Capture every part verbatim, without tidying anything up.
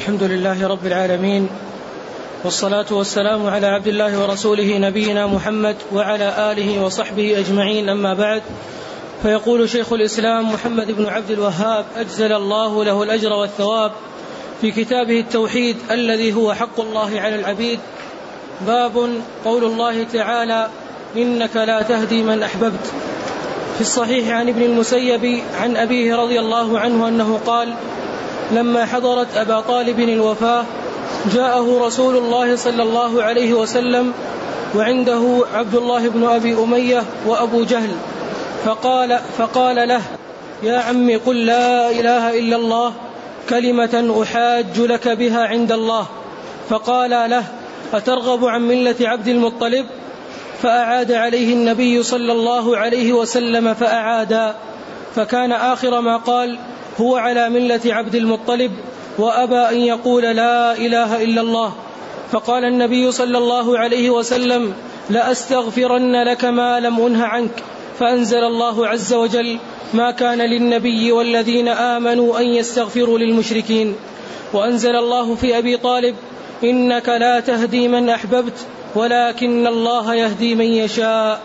الحمد لله رب العالمين، والصلاة والسلام على عبد الله ورسوله نبينا محمد وعلى آله وصحبه أجمعين، أما بعد. فيقول شيخ الإسلام محمد بن عبد الوهاب أجزل الله له الأجر والثواب في كتابه التوحيد الذي هو حق الله على العبيد: باب قول الله تعالى: إنك لا تهدي من أحببت. في الصحيح عن ابن المسيب عن أبيه رضي الله عنه أنه قال: لما حضرت أبا طالب الوفاة جاءه رسول الله صلى الله عليه وسلم وعنده عبد الله بن أبي أمية وأبو جهل، فقال, فقال له: يا عمي قل لا إله إلا الله كلمة أحاج لك بها عند الله. فقال له: أترغب عن ملة عبد المطلب؟ فأعاد عليه النبي صلى الله عليه وسلم فأعادا، فكان آخر ما قال: هو على ملة عبد المطلب، وأبى أن يقول لا إله إلا الله. فقال النبي صلى الله عليه وسلم: لأستغفرن لك ما لم أنه عنك. فأنزل الله عز وجل: ما كان للنبي والذين آمنوا أن يستغفروا للمشركين. وأنزل الله في أبي طالب: إنك لا تهدي من أحببت ولكن الله يهدي من يشاء.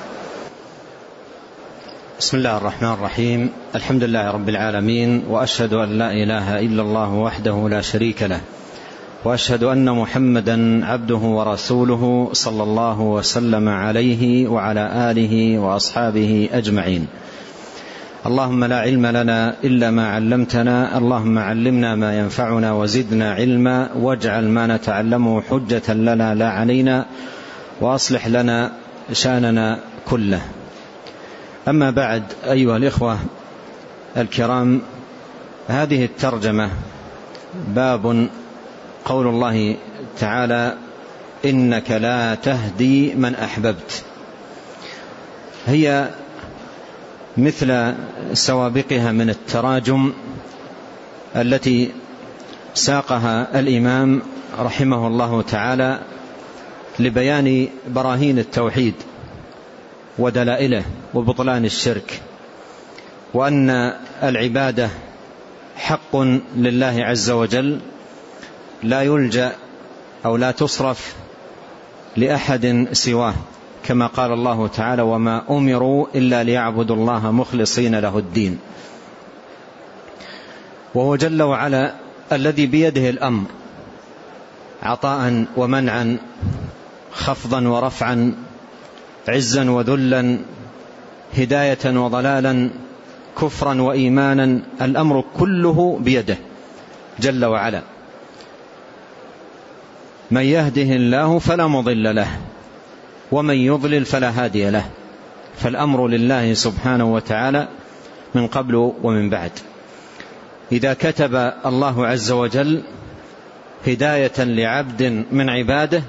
بسم الله الرحمن الرحيم. الحمد لله رب العالمين، وأشهد أن لا إله إلا الله وحده لا شريك له، وأشهد أن محمدا عبده ورسوله صلى الله وسلم عليه وعلى آله وأصحابه أجمعين. اللهم لا علم لنا إلا ما علمتنا، اللهم علمنا ما ينفعنا وزدنا علما، واجعل ما نتعلمه حجة لنا لا علينا، وأصلح لنا شأننا كله. أما بعد، أيها الإخوة الكرام، هذه الترجمة باب قول الله تعالى: إنك لا تهدي من أحببت، هي مثل سوابقها من التراجم التي ساقها الإمام رحمه الله تعالى لبيان براهين التوحيد ودلائله وبطلان الشرك، وأن العبادة حق لله عز وجل، لا يلجأ أو لا تصرف لأحد سواه، كما قال الله تعالى: وما أمروا إلا ليعبدوا الله مخلصين له الدين. وهو جل وعلا الذي بيده الأمر، عطاء ومنعا، خفضا ورفعا، عزا وذلا، هداية وضلالا، كفرا وإيمانا، الأمر كله بيده جل وعلا. من يهده الله فلا مضل له، ومن يضلل فلا هادي له، فالأمر لله سبحانه وتعالى من قبل ومن بعد. إذا كتب الله عز وجل هداية لعبد من عباده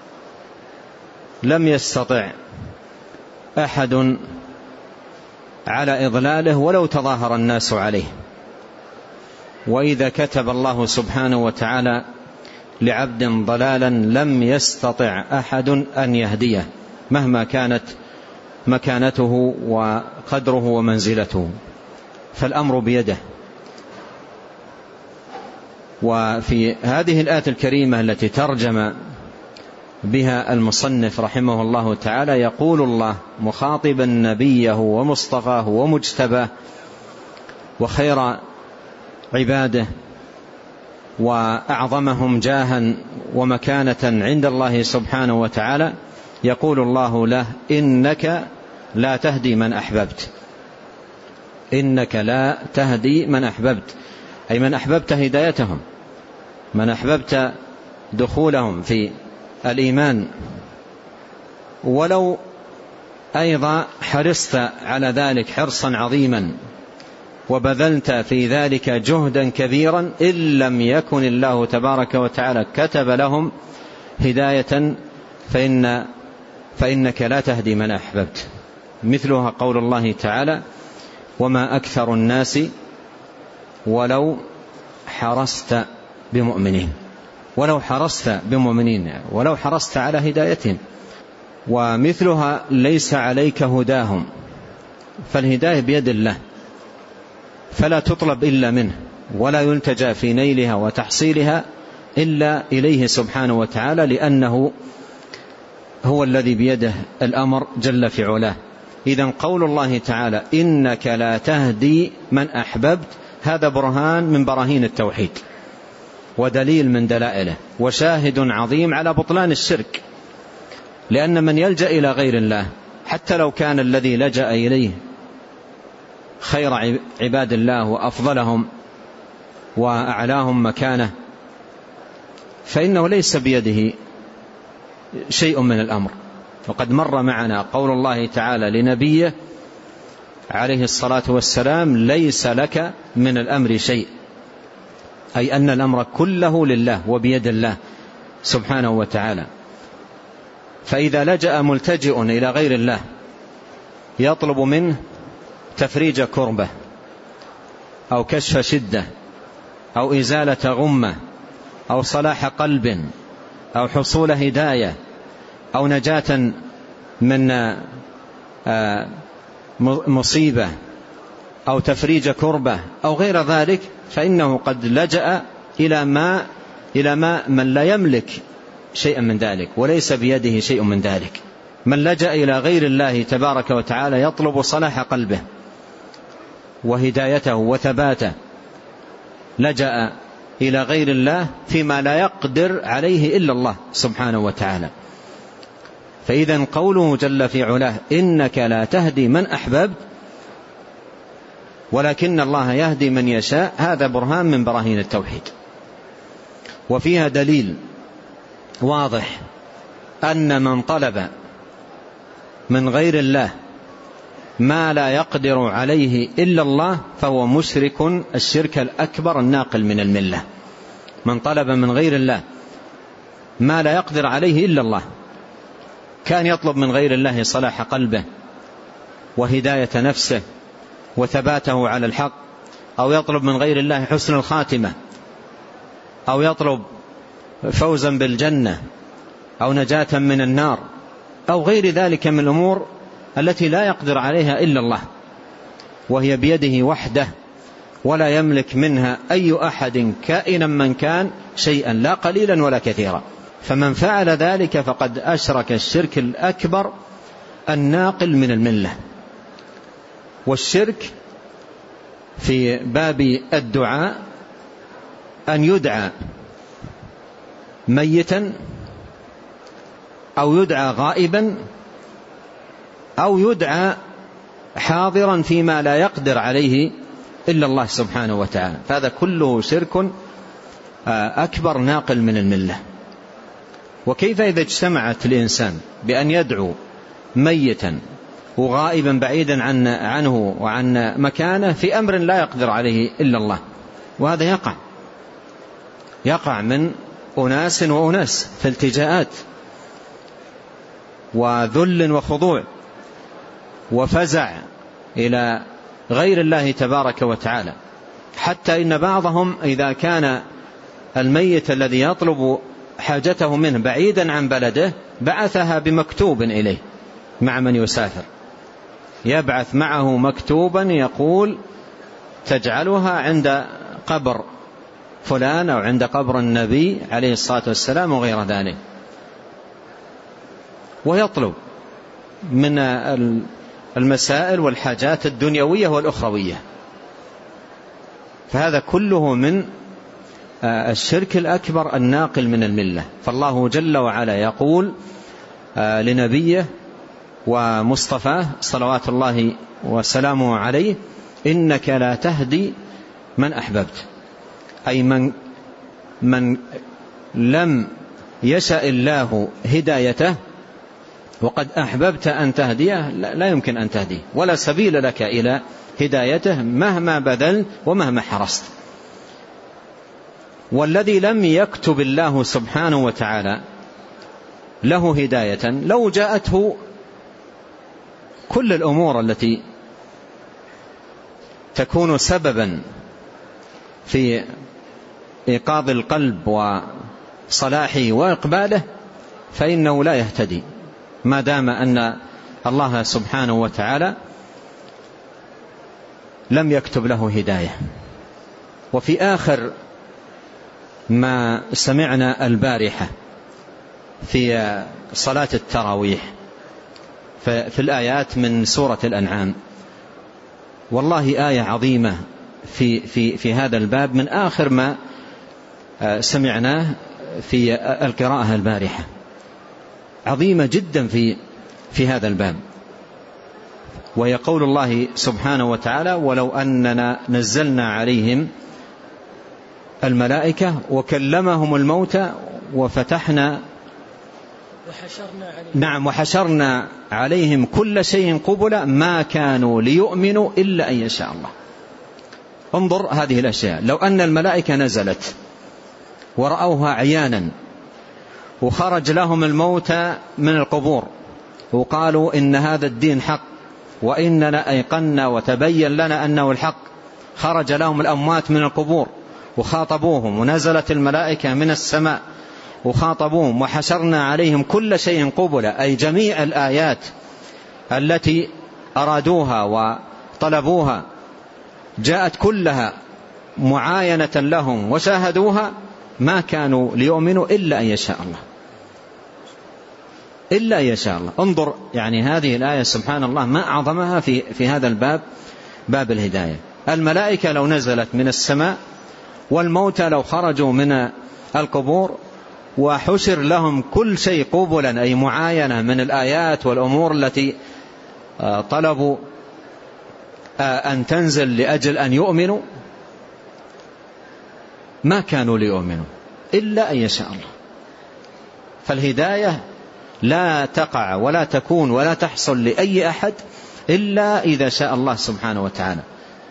لم يستطع أحد على إضلاله ولو تظاهر الناس عليه. وإذا كتب الله سبحانه وتعالى لعبد ضلالا لم يستطع أحد أن يهديه مهما كانت مكانته وقدره ومنزلته، فالأمر بيده. وفي هذه الآية الكريمة التي ترجم بها المصنف رحمه الله تعالى، يقول الله مخاطبا نبيه ومصطفاه ومجتباه وخير عباده وأعظمهم جاها ومكانة عند الله سبحانه وتعالى، يقول الله له: إنك لا تهدي من أحببت. إنك لا تهدي من أحببت، أي من أحببت هدايتهم، من أحببت دخولهم في الإيمان، ولو أيضا حرصت على ذلك حرصا عظيما وبذلت في ذلك جهدا كبيرا، إن لم يكن الله تبارك وتعالى كتب لهم هداية فإن فإنك لا تهدي من أحببت. مثلها قول الله تعالى: وما أكثر الناس ولو حرصت بمؤمنين. ولو حرصت بمؤمنين، ولو حرصت على هدايتهم. ومثلها: ليس عليك هداهم، فالهداية بيد الله فلا تطلب إلا منه، ولا يلتجأ في نيلها وتحصيلها إلا إليه سبحانه وتعالى، لأنه هو الذي بيده الأمر جل في علاه. إذن قول الله تعالى إنك لا تهدي من أحببت هذا برهان من براهين التوحيد ودليل من دلائله وشاهد عظيم على بطلان الشرك، لأن من يلجأ إلى غير الله حتى لو كان الذي لجأ إليه خير عباد الله وأفضلهم وأعلاهم مكانه فإنه ليس بيده شيء من الأمر. وقد مر معنا قول الله تعالى لنبيه عليه الصلاة والسلام ليس لك من الأمر شيء، أي أن الأمر كله لله وبيد الله سبحانه وتعالى. فإذا لجأ ملتجئ إلى غير الله يطلب منه تفريج كربة أو كشف شدة أو إزالة غمة أو صلاح قلب أو حصول هداية أو نجاة من مصيبة أو تفريج كربة أو غير ذلك، فإنه قد لجأ إلى ما إلى ما من لا يملك شيئا من ذلك وليس بيده شيء من ذلك. من لجأ إلى غير الله تبارك وتعالى يطلب صلاح قلبه وهدايته وثباته، لجأ إلى غير الله فيما لا يقدر عليه إلا الله سبحانه وتعالى. فإذا قوله جل في علاه إنك لا تهدي من أحببت ولكن الله يهدي من يشاء هذا برهان من براهين التوحيد، وفيها دليل واضح أن من طلب من غير الله ما لا يقدر عليه إلا الله فهو مشرك الشرك الأكبر الناقل من الملة. من طلب من غير الله ما لا يقدر عليه إلا الله، كان يطلب من غير الله صلاح قلبه وهداية نفسه وثباته على الحق، أو يطلب من غير الله حسن الخاتمة، أو يطلب فوزا بالجنة أو نجاة من النار أو غير ذلك من الأمور التي لا يقدر عليها إلا الله، وهي بيده وحده ولا يملك منها أي أحد كائنا من كان شيئا لا قليلا ولا كثيرا. فمن فعل ذلك فقد أشرك الشرك الأكبر الناقل من الملة. والشرك في باب الدعاء أن يدعى ميتا أو يدعى غائبا أو يدعى حاضرا فيما لا يقدر عليه إلا الله سبحانه وتعالى، فهذا كله شرك أكبر ناقل من الملة. وكيف إذا اجتمعت الإنسان بأن يدعو ميتا وغائبا بعيدا عن عنه وعن مكانه في أمر لا يقدر عليه إلا الله؟ وهذا يقع يقع من أناس وأناس في التجاءات وذل وخضوع وفزع إلى غير الله تبارك وتعالى، حتى إن بعضهم إذا كان الميت الذي يطلب حاجته منه بعيدا عن بلده بعثها بمكتوب إليه مع من يسافر، يبعث معه مكتوبا يقول تجعلها عند قبر فلان أو عند قبر النبي عليه الصلاة والسلام وغير ذلك، ويطلب من المسائل والحاجات الدنيوية والأخروية. فهذا كله من الشرك الأكبر الناقل من الملة. فالله جل وعلا يقول لنبيه ومصطفاه صلوات الله وسلامه عليه إنك لا تهدي من أحببت، أي من, من لم يشاء الله هدايته وقد أحببت أن تهديه لا يمكن أن تهديه ولا سبيل لك إلى هدايته مهما بذلت ومهما حرصت. والذي لم يكتب الله سبحانه وتعالى له هداية لو جاءته كل الأمور التي تكون سببا في إيقاظ القلب وصلاحه وإقباله فإنه لا يهتدي ما دام أن الله سبحانه وتعالى لم يكتب له هداية. وفي آخر ما سمعنا البارحة في صلاة التراويح في الآيات من سورة الأنعام، والله آية عظيمة في, في, في هذا الباب من آخر ما سمعناه في القراءة البارحة، عظيمة جدا في, في هذا الباب. وهي قول الله سبحانه وتعالى: ولو أننا نزلنا عليهم الملائكة وكلمهم الموتى وفتحنا وحشرنا عليهم نعم وحشرنا عليهم كل شيء قبلا ما كانوا ليؤمنوا إلا أن يشاء الله. انظر هذه الأشياء، لو أن الملائكة نزلت ورأوها عيانا وخرج لهم الموتى من القبور وقالوا إن هذا الدين حق وإننا أيقنا وتبين لنا أنه الحق، خرج لهم الأموات من القبور وخاطبوهم، ونزلت الملائكة من السماء وخاطبوهم، وحشرنا عليهم كل شيء قبلا، أي جميع الآيات التي أرادوها وطلبوها جاءت كلها معاينة لهم وشاهدوها، ما كانوا ليؤمنوا إلا أن يشاء الله، إلا أن يشاء الله. انظر يعني هذه الآية سبحان الله ما أعظمها في, في هذا الباب، باب الهداية. الملائكة لو نزلت من السماء، والموتى لو خرجوا من القبور، وحشر لهم كل شيء قبلا أي معاينة من الآيات والأمور التي طلبوا أن تنزل لأجل أن يؤمنوا، ما كانوا ليؤمنوا إلا أن يشاء الله. فالهداية لا تقع ولا تكون ولا تحصل لأي أحد إلا إذا شاء الله سبحانه وتعالى.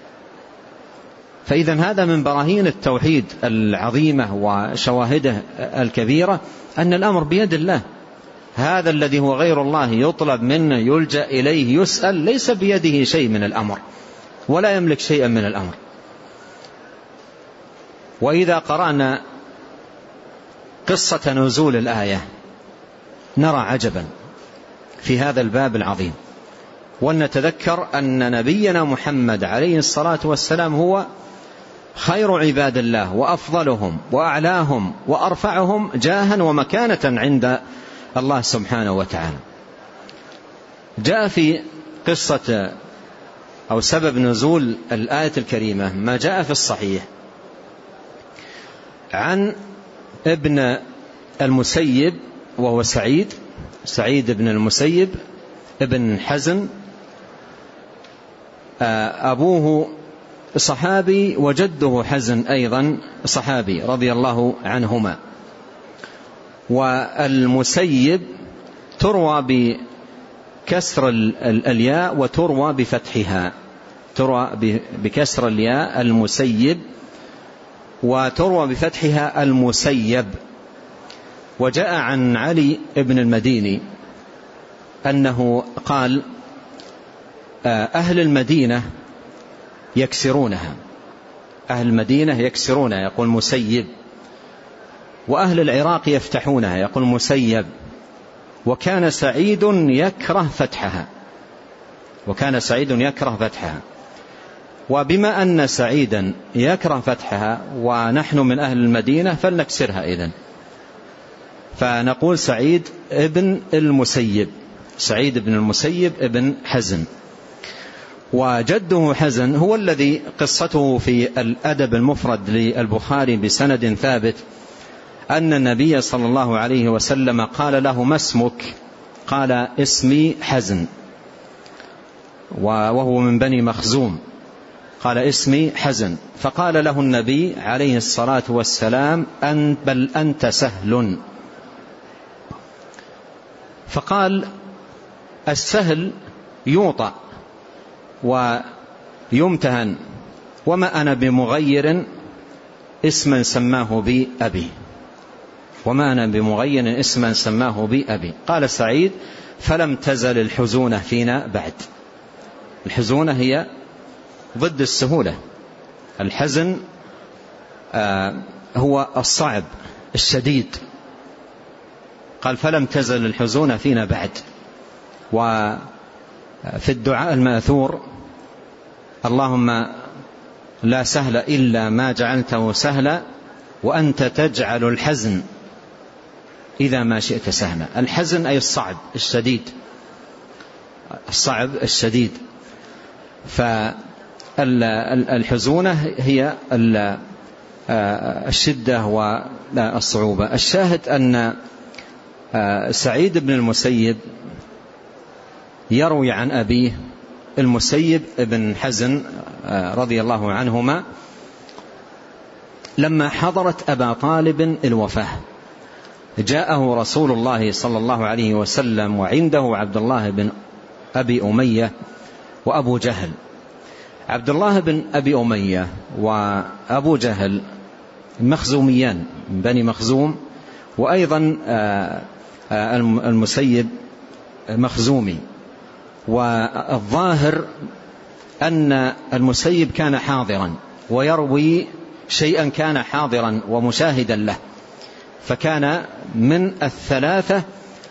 فإذا هذا من براهين التوحيد العظيمة وشواهده الكبيرة أن الأمر بيد الله. هذا الذي هو غير الله يطلب منه يلجأ إليه يسأل، ليس بيده شيء من الأمر ولا يملك شيئا من الأمر. وإذا قرأنا قصة نزول الآية نرى عجبا في هذا الباب العظيم، ونتذكر أن نبينا محمد عليه الصلاة والسلام هو خير عباد الله وأفضلهم وأعلاهم وأرفعهم جاها ومكانة عند الله سبحانه وتعالى. جاء في قصة أو سبب نزول الآية الكريمة ما جاء في الصحيح عن ابن المسيب وهو سعيد سعيد بن المسيب ابن حزن، أبوه صحابي وجده حزن أيضا صحابي رضي الله عنهما. والمسيب تروى بكسر الياء وتروى بفتحها، تروى بكسر الياء المسيب وتروى بفتحها المسيب. وجاء عن علي بن المديني أنه قال: أهل المدينة يكسرونها، أهل المدينة يكسرونها يقول مسيب، وأهل العراق يفتحونها يقول مسيب، وكان سعيد يكره فتحها، وكان سعيد يكره فتحها. وبما أن سعيدا يكره فتحها ونحن من أهل المدينة فلنكسرها إذن، فنقول سعيد ابن المسيب، سعيد ابن المسيب ابن حزن. وجده حزن هو الذي قصته في الأدب المفرد للبخاري بسند ثابت أن النبي صلى الله عليه وسلم قال له: ما اسمك؟ قال: اسمي حزن، وهو من بني مخزوم. قال: اسمي حزن. فقال له النبي عليه الصلاة والسلام: أن بل أنت سهل. فقال: السهل يوطأ ويمتهن، وما أنا بمغير اسما سماه بي أبي، وما أنا بمغير اسما سماه بي أبي. قال سعيد: فلم تزل الحزونة فينا بعد. الحزونة هي ضد السهولة، الحزن آه هو الصعب الشديد. قال: فلم تزل الحزونة فينا بعد. وفي الدعاء المأثور: اللهم لا سهل إلا ما جعلته سهلا وأنت تجعل الحزن إذا ما شئت سهلا. الحزن أي الصعب الشديد، الصعب الشديد. فالحزونة هي الشدة والصعوبة. الشاهد أن سعيد بن المسيب يروي عن أبيه المسيب بن حزن رضي الله عنهما لما حضرت أبا طالب الوفاة جاءه رسول الله صلى الله عليه وسلم وعنده عبد الله بن أبي أمية وأبو جهل. عبد الله بن أبي أمية وأبو جهل مخزوميان من بني مخزوم، وأيضا المسيب مخزومي. والظاهر أن المسيب كان حاضرا ويروي شيئا كان حاضرا ومشاهدا له، فكان من الثلاثة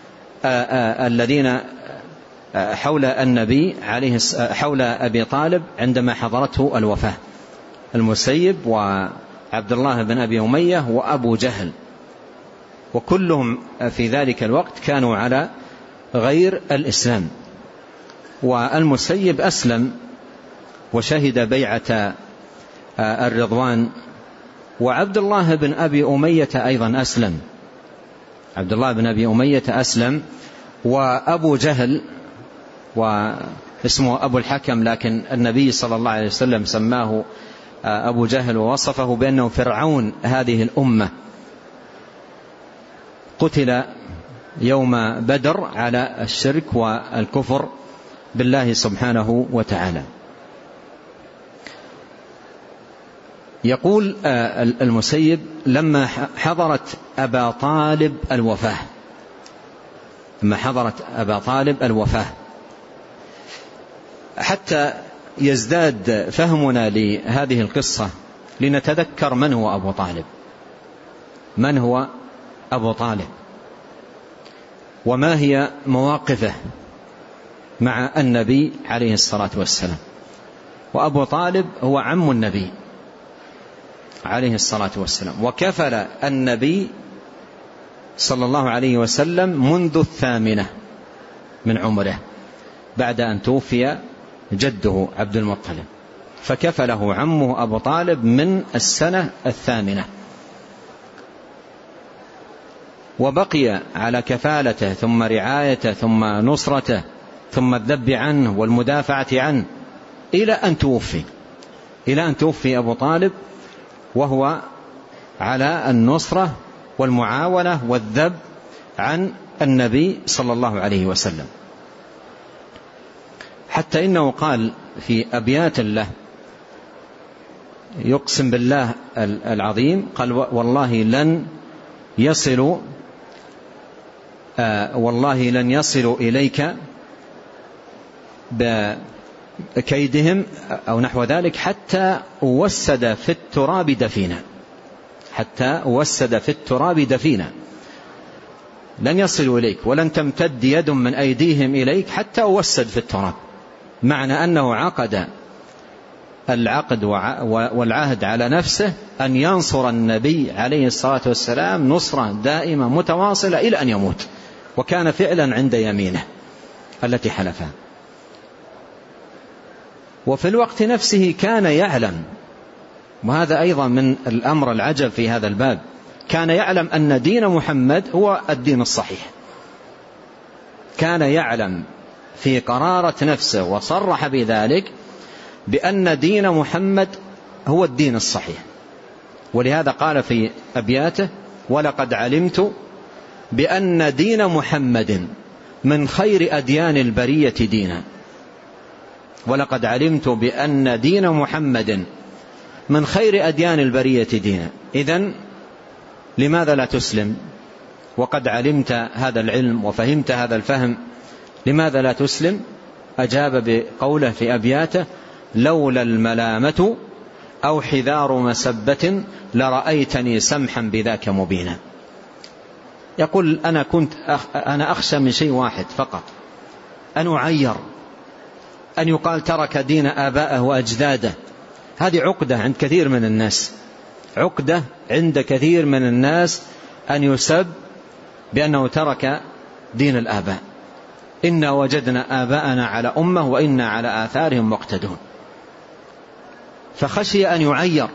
الذين حول النبي عليه حول أبي طالب عندما حضرته الوفاة، المسيب وعبد الله بن أبي أمية وأبو جهل، وكلهم في ذلك الوقت كانوا على غير الإسلام. والمسيب أسلم وشهد بيعة الرضوان، وعبد الله بن أبي أمية أيضا أسلم، عبد الله بن أبي أمية أسلم. وأبو جهل واسمه أبو الحكم، لكن النبي صلى الله عليه وسلم سماه أبو جهل ووصفه بأنه فرعون هذه الأمة، قتل يوم بدر على الشرك والكفر بالله سبحانه وتعالى. يقول المسيب لما حضرت أبا طالب الوفاة لما حضرت أبا طالب الوفاة حتى يزداد فهمنا لهذه القصة لنتذكر من هو أبو طالب، من هو أبو طالب وما هي مواقفه مع النبي عليه الصلاة والسلام. وأبو طالب هو عم النبي عليه الصلاة والسلام، وكفل النبي صلى الله عليه وسلم منذ الثامنة من عمره بعد أن توفي جده عبد المطلب، فكفله عمه أبو طالب من السنة الثامنة، وبقي على كفالته ثم رعايته ثم نصرته ثم الذب عنه والمدافعة عنه إلى أن توفي إلى أن توفي أبو طالب وهو على النصرة والمعاونة والذب عن النبي صلى الله عليه وسلم، حتى إنه قال في أبيات له يقسم بالله العظيم، قال والله لن يصلوا آه والله لن يصلوا إليك بكيدهم أو نحو ذلك حتى وسد في التراب دفينا حتى وسد في التراب دفينا لن يصلوا إليك ولن تمتد يد من أيديهم إليك حتى وسد في التراب، معنى أنه عقد العقد والعهد على نفسه أن ينصر النبي عليه الصلاة والسلام نصرة دائمة متواصلة إلى أن يموت، وكان فعلا عند يمينه التي حلفها. وفي الوقت نفسه كان يعلم، وهذا أيضا من الأمر العجب في هذا الباب، كان يعلم أن دين محمد هو الدين الصحيح، كان يعلم في قرارة نفسه وصرح بذلك بأن دين محمد هو الدين الصحيح. ولهذا قال في أبياته ولقد علمت بأن دين محمد من خير أديان البرية دينا ولقد علمت بأن دين محمد من خير أديان البرية دينا. إذن لماذا لا تسلم وقد علمت هذا العلم وفهمت هذا الفهم؟ لماذا لا تسلم؟ أجاب بقوله في أبياته لولا الملامة أو حذار مسبة لرأيتني سمحا بذاك مبينا. يقول أنا كنت أخ أنا أخشى من شيء واحد فقط، أن أعير، أن يقال ترك دين آبائه وأجداده هذه عقدة عند كثير من الناس، عقدة عند كثير من الناس أن يسب بأنه ترك دين الآباء. إنا وجدنا آباءنا على أمة وإنا على آثارهم مقتدون. فخشي أن يعير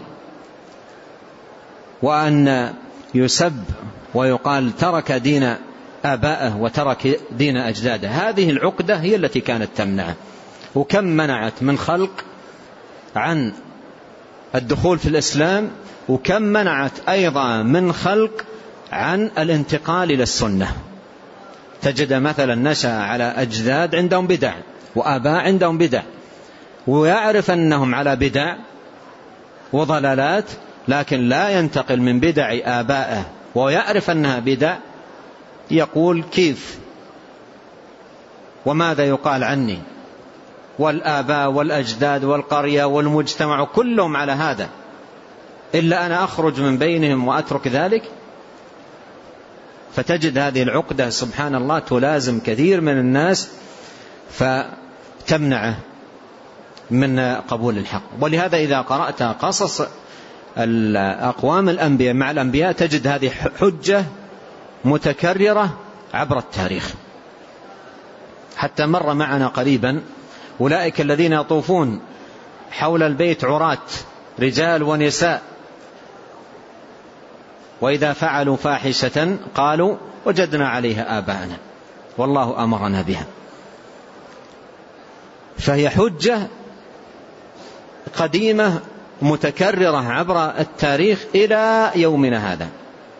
وأن يسب ويقال ترك دين آبائه وترك دين أجداده. هذه العقدة هي التي كانت تمنعه. وكم منعت من خلق عن الدخول في الإسلام، وكم منعت أيضا من خلق عن الانتقال إلى السنة. تجد مثلا نشأ على أجداد عندهم بدع وآباء عندهم بدع، ويعرف أنهم على بدع وضلالات، لكن لا ينتقل من بدع آبائه ويعرف أنها بدع، يقول كيف وماذا يقال عني، والآباء والأجداد والقرية والمجتمع كلهم على هذا، إلا أنا أخرج من بينهم وأترك ذلك. فتجد هذه العقدة سبحان الله تلازم كثير من الناس فتمنعه من قبول الحق. ولهذا إذا قرأت قصص الأقوام الأنبياء مع الأنبياء تجد هذه حجة متكررة عبر التاريخ. حتى مر معنا قريبا أولئك الذين يطوفون حول البيت عراة رجال ونساء، وإذا فعلوا فاحشة قالوا وجدنا عليها آباءنا والله أمرنا بها. فهي حجة قديمة متكررة عبر التاريخ إلى يومنا هذا،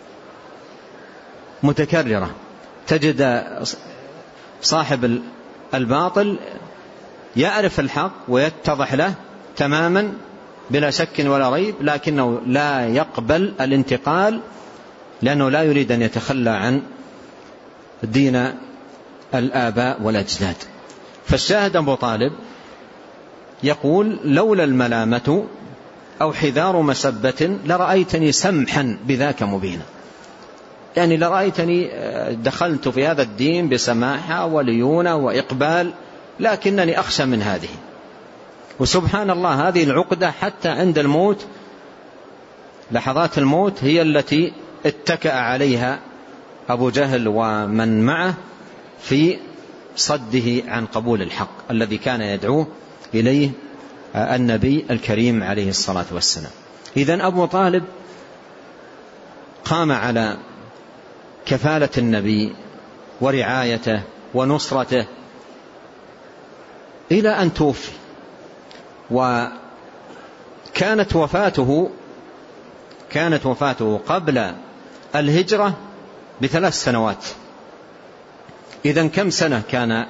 متكررة. تجد صاحب الباطل يعرف الحق ويتضح له تماما بلا شك ولا ريب، لكنه لا يقبل الانتقال لأنه لا يريد أن يتخلى عن دين الآباء والأجداد. فالشاهد أبو طالب يقول لولا الملامة أو حذار مسبة لرأيتني سمحا بذاك مبينا، يعني لرأيتني دخلت في هذا الدين بسماحة وليونة وإقبال، لكنني أخشى من هذه. وسبحان الله هذه العقدة حتى عند الموت، لحظات الموت هي التي اتكأ عليها أبو جهل ومن معه في صده عن قبول الحق الذي كان يدعوه إليه النبي الكريم عليه الصلاة والسلام. إذن أبو طالب قام على كفالة النبي ورعايته ونصرته إلى أن توفي. وكانت وفاته كانت وفاته قبل الهجرة بثلاث سنوات. إذن كم سنة كان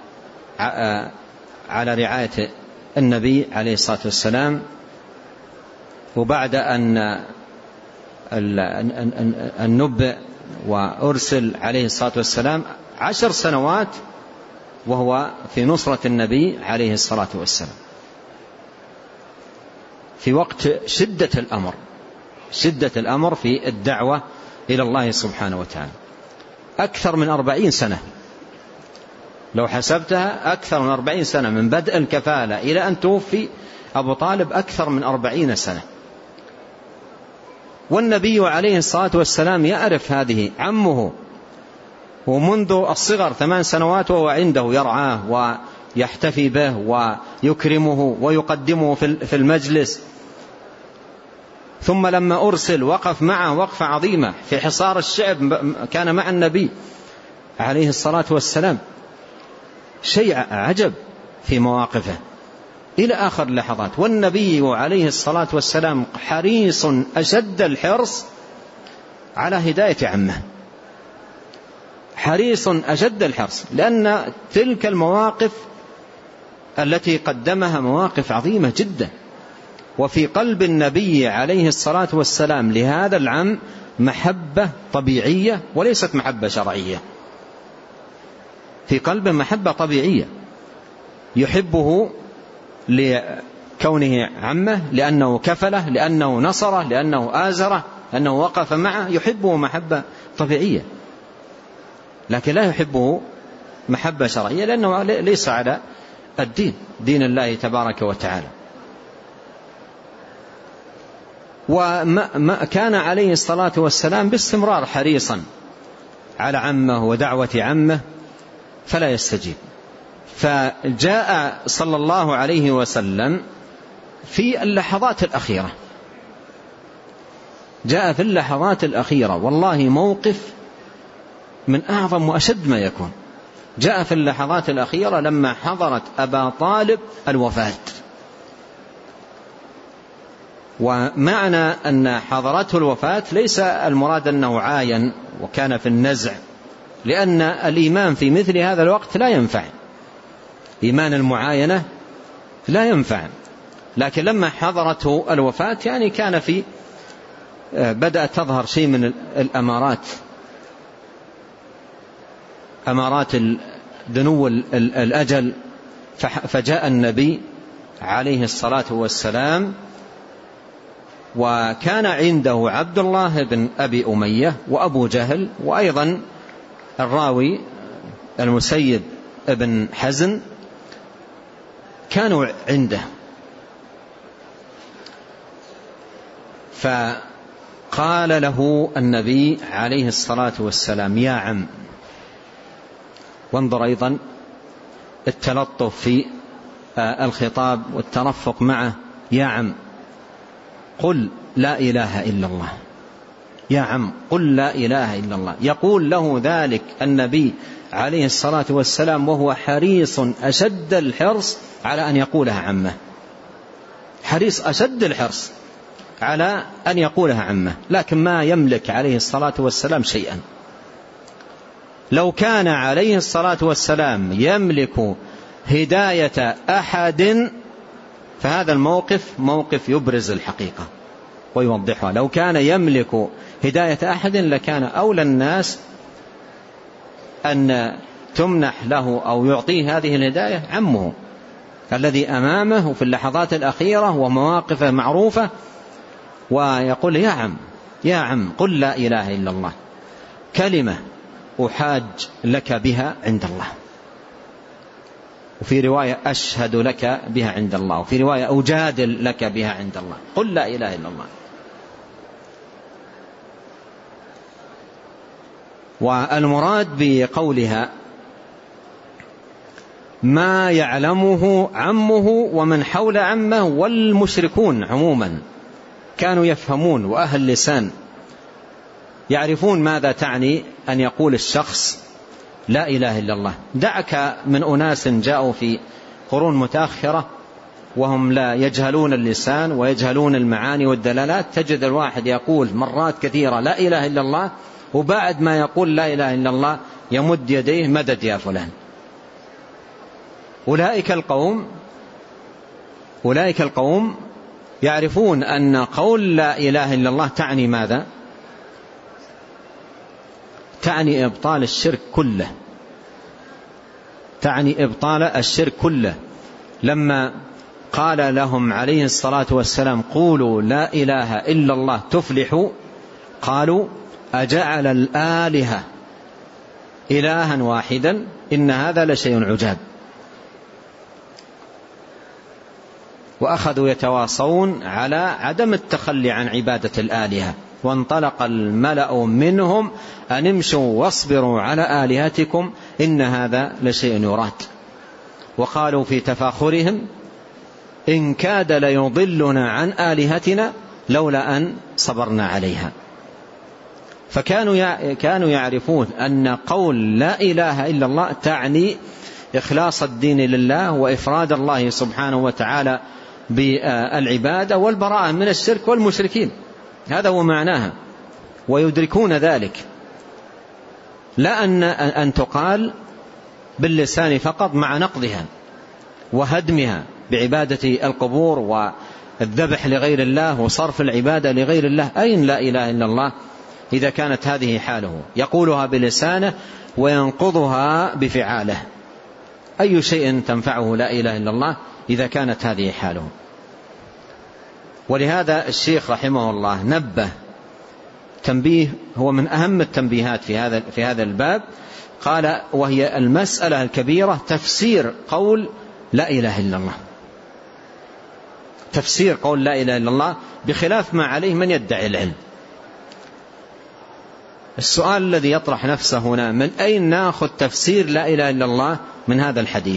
على رعاية النبي عليه الصلاة والسلام؟ وبعد أن النبأ وأرسل عليه الصلاة والسلام عشر سنوات وهو في نصرة النبي عليه الصلاة والسلام، في وقت شدة الأمر شدة الأمر في الدعوة إلى الله سبحانه وتعالى. أكثر من أربعين سنة، لو حسبتها أكثر من أربعين سنة من بدء الكفالة إلى أن توفي أبو طالب، أكثر من أربعين سنة. والنبي عليه الصلاة والسلام يعرف هذه، عمه ومنذ الصغر ثمان سنوات وهو عنده يرعاه ويحتفي به ويكرمه ويقدمه في المجلس. ثم لما أرسل وقف معه وقفة عظيمة في حصار الشعب، كان مع النبي عليه الصلاة والسلام، شيء عجب في مواقفه إلى آخر اللحظات. والنبي عليه الصلاة والسلام حريص أشد الحرص على هداية عمه، حريص أشد الحرص، لأن تلك المواقف التي قدمها مواقف عظيمة جدا. وفي قلب النبي عليه الصلاة والسلام لهذا العم محبة طبيعية وليست محبة شرعية، في قلبه محبة طبيعية، يحبه لكونه عمه، لأنه كفله، لأنه نصره، لأنه آزره، لأنه وقف معه، يحبه محبة طبيعية، لكن لا يحبه محبة شرعية لأنه ليس على الدين دين الله تبارك وتعالى. وما كان عليه الصلاة والسلام باستمرار حريصا على عمه ودعوة عمه فلا يستجيب. فجاء صلى الله عليه وسلم في اللحظات الأخيرة، جاء في اللحظات الأخيرة، والله موقف من أعظم وأشد ما يكون. جاء في اللحظات الأخيرة لما حضرت أبا طالب الوفاة. ومعنى أن حضرته الوفاة ليس المراد أنه عاين وكان في النزع، لأن الإيمان في مثل هذا الوقت لا ينفع، إيمان المعاينة لا ينفع. لكن لما حضرته الوفاة يعني كان في بدأت تظهر شيء من الأمارات، أمارات دنو الأجل. فجاء النبي عليه الصلاة والسلام وكان عنده عبد الله بن أبي أمية وأبو جهل، وأيضا الراوي المسيب بن حزن كانوا عنده. فقال له النبي عليه الصلاة والسلام يا عم. وانظر أيضا التلطف في الخطاب والترفق معه، يا عم قل لا إله إلا الله، يا عم قل لا إله إلا الله. يقول له ذلك النبي عليه الصلاة والسلام وهو حريص أشد الحرص على أن يقولها عمه، حريص أشد الحرص على أن يقولها عمه، لكن ما يملك عليه الصلاة والسلام شيئا. لو كان عليه الصلاة والسلام يملك هداية أحد فهذا الموقف موقف يبرز الحقيقة ويوضحها. لو كان يملك هداية أحد لكان أولى الناس أن تمنح له أو يعطيه هذه الهداية عمه الذي أمامه في اللحظات الأخيرة ومواقفه معروفة، ويقول يا عم يا عم قل لا إله إلا الله، كلمة أحاج لك بها عند الله، وفي رواية أشهد لك بها عند الله، وفي رواية أجادل لك بها عند الله، قل لا إله إلا الله. والمراد بقولها ما يعلمه عمه ومن حول عمه والمشركون عموما كانوا يفهمون، وأهل لسان يعرفون ماذا تعني أن يقول الشخص لا إله إلا الله. دعك من أناس جاءوا في قرون متأخرة وهم لا يجهلون اللسان ويجهلون المعاني والدلالات، تجد الواحد يقول مرات كثيرة لا إله إلا الله، وبعد ما يقول لا إله إلا الله يمد يديه مدد يا فلان. أولئك القوم أولئك القوم يعرفون أن قول لا إله إلا الله تعني ماذا؟ تعني إبطال الشرك كله، تعني إبطال الشرك كله. لما قال لهم عليه الصلاة والسلام قولوا لا إله إلا الله تفلحوا، قالوا أجعل الآلهة إلها واحدا إن هذا لشيء عجاب. وأخذوا يتواصون على عدم التخلي عن عبادة الآلهة. وانطلق الملأ منهم أن امشوا واصبروا على آلهتكم إن هذا لشيء يراد. وقالوا في تفاخرهم إن كاد ليضلنا عن آلهتنا لولا أن صبرنا عليها. فكانوا كانوا يعرفون أن قول لا إله إلا الله تعني إخلاص الدين لله وإفراد الله سبحانه وتعالى بالعبادة والبراءة من الشرك والمشركين، هذا هو معناها. ويدركون ذلك، لا أن أن تقال باللسان فقط مع نقضها وهدمها بعبادة القبور والذبح لغير الله وصرف العبادة لغير الله. أين لا إله إلا الله إذا كانت هذه حاله؟ يقولها بلسانه وينقضها بفعاله. أي شيء تنفعه لا إله إلا الله إذا كانت هذه حاله؟ ولهذا الشيخ رحمه الله نبه تنبيه هو من أهم التنبيهات في هذا في هذا الباب، قال وهي المسألة الكبيرة تفسير قول لا إله إلا الله. تفسير قول لا إله إلا الله بخلاف ما عليه من يدعي العلم. السؤال الذي يطرح نفسه هنا: من أين نأخذ تفسير لا إله إلا الله من هذا الحديث؟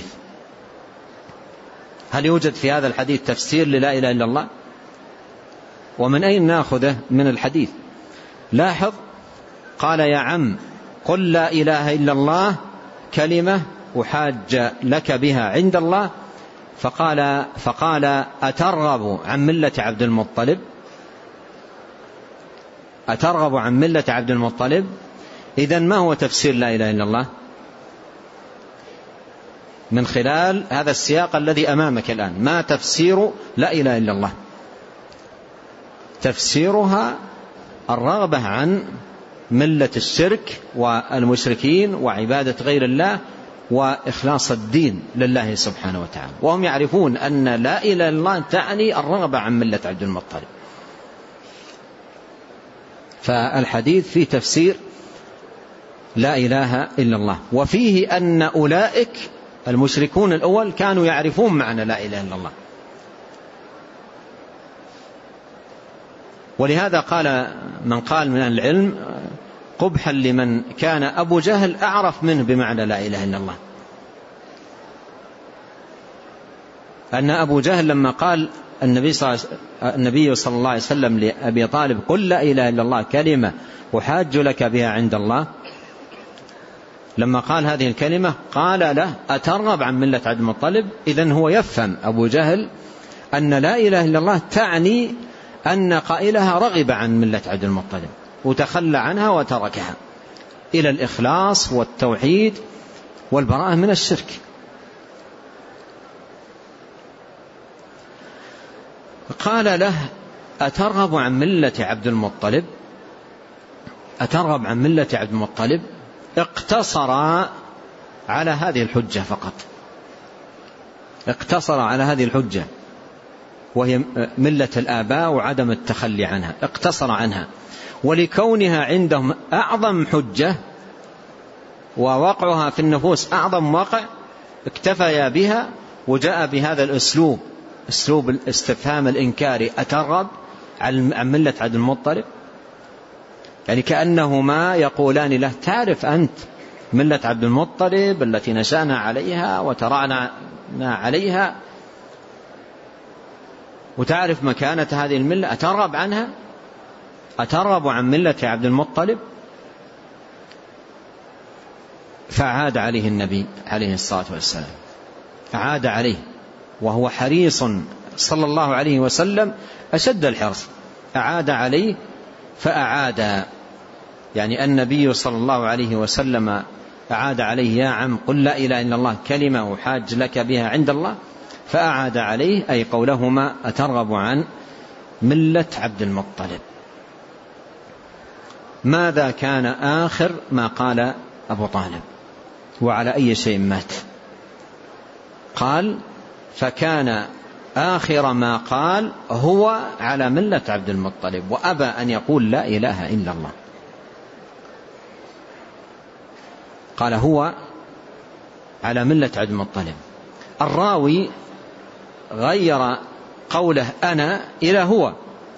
هل يوجد في هذا الحديث تفسير للا إله إلا الله؟ ومن أين نأخذه من الحديث؟ لاحظ، قال: يا عم قل لا إله إلا الله كلمة أحاج لك بها عند الله. فقال, فقال أترغب عن ملة عبد المطلب؟ أترغب عن ملة عبد المطلب؟ إذن ما هو تفسير لا إله إلا الله من خلال هذا السياق الذي أمامك الآن؟ ما تفسير لا إله إلا الله؟ تفسيرها الرغبة عن ملة الشرك والمشركين وعبادة غير الله وإخلاص الدين لله سبحانه وتعالى، وهم يعرفون أن لا إله إلا الله تعني الرغبة عن ملة عبد المطلب. فالحديث فيه تفسير لا إله إلا الله، وفيه أن أولئك المشركون الأول كانوا يعرفون معنى لا إله إلا الله، ولهذا قال من قال من العلم: قبحا لمن كان أبو جهل أعرف منه بمعنى لا إله إلا الله. أن أبو جهل لما قال النبي صلى الله عليه وسلم لأبي طالب: قل لا إله إلا الله كلمة أحاج لك بها عند الله، لما قال هذه الكلمة قال له: أترغب عن ملة عبد المطلب؟ إذن هو يفهم أبو جهل أن لا إله إلا الله تعني أن قائلها رغب عن ملة عبد المطلب وتخلى عنها وتركها إلى الإخلاص والتوحيد والبراءة من الشرك. قال له: أترغب عن ملة عبد المطلب؟ أترغب عن ملة عبد المطلب؟ اقتصر على هذه الحجة فقط، اقتصر على هذه الحجة وهي ملة الآباء وعدم التخلي عنها، اقتصر عنها، ولكونها عندهم أعظم حجة ووقعها في النفوس أعظم واقع اكتفى بها، وجاء بهذا الأسلوب، أسلوب الاستفهام الإنكاري: أترغب عن ملة عبد المطلب؟ يعني كأنهما يقولان له: تعرف أنت ملة عبد المطلب التي نشأنا عليها وترعنا عليها، وتعرف مكانة هذه الملة، أترغب عنها؟ أترغب عن ملة عبد المطلب؟ فعاد عليه النبي عليه الصلاة والسلام، عاد عليه وهو حريص صلى الله عليه وسلم أشد الحرص، أعاد عليه فأعاد، يعني النبي صلى الله عليه وسلم أعاد عليه: يا عم قل لا إله إلا الله كلمة أحاج لك بها عند الله. فأعاد عليه أي قولهما: أترغب عن ملة عبد المطلب. ماذا كان آخر ما قال أبو طالب وعلى أي شيء مات؟ قال: فكان آخر ما قال هو على ملة عبد المطلب، وأبى أن يقول لا إله إلا الله. قال هو على ملة عبد المطلب. الراوي غير قوله أنا إلى هو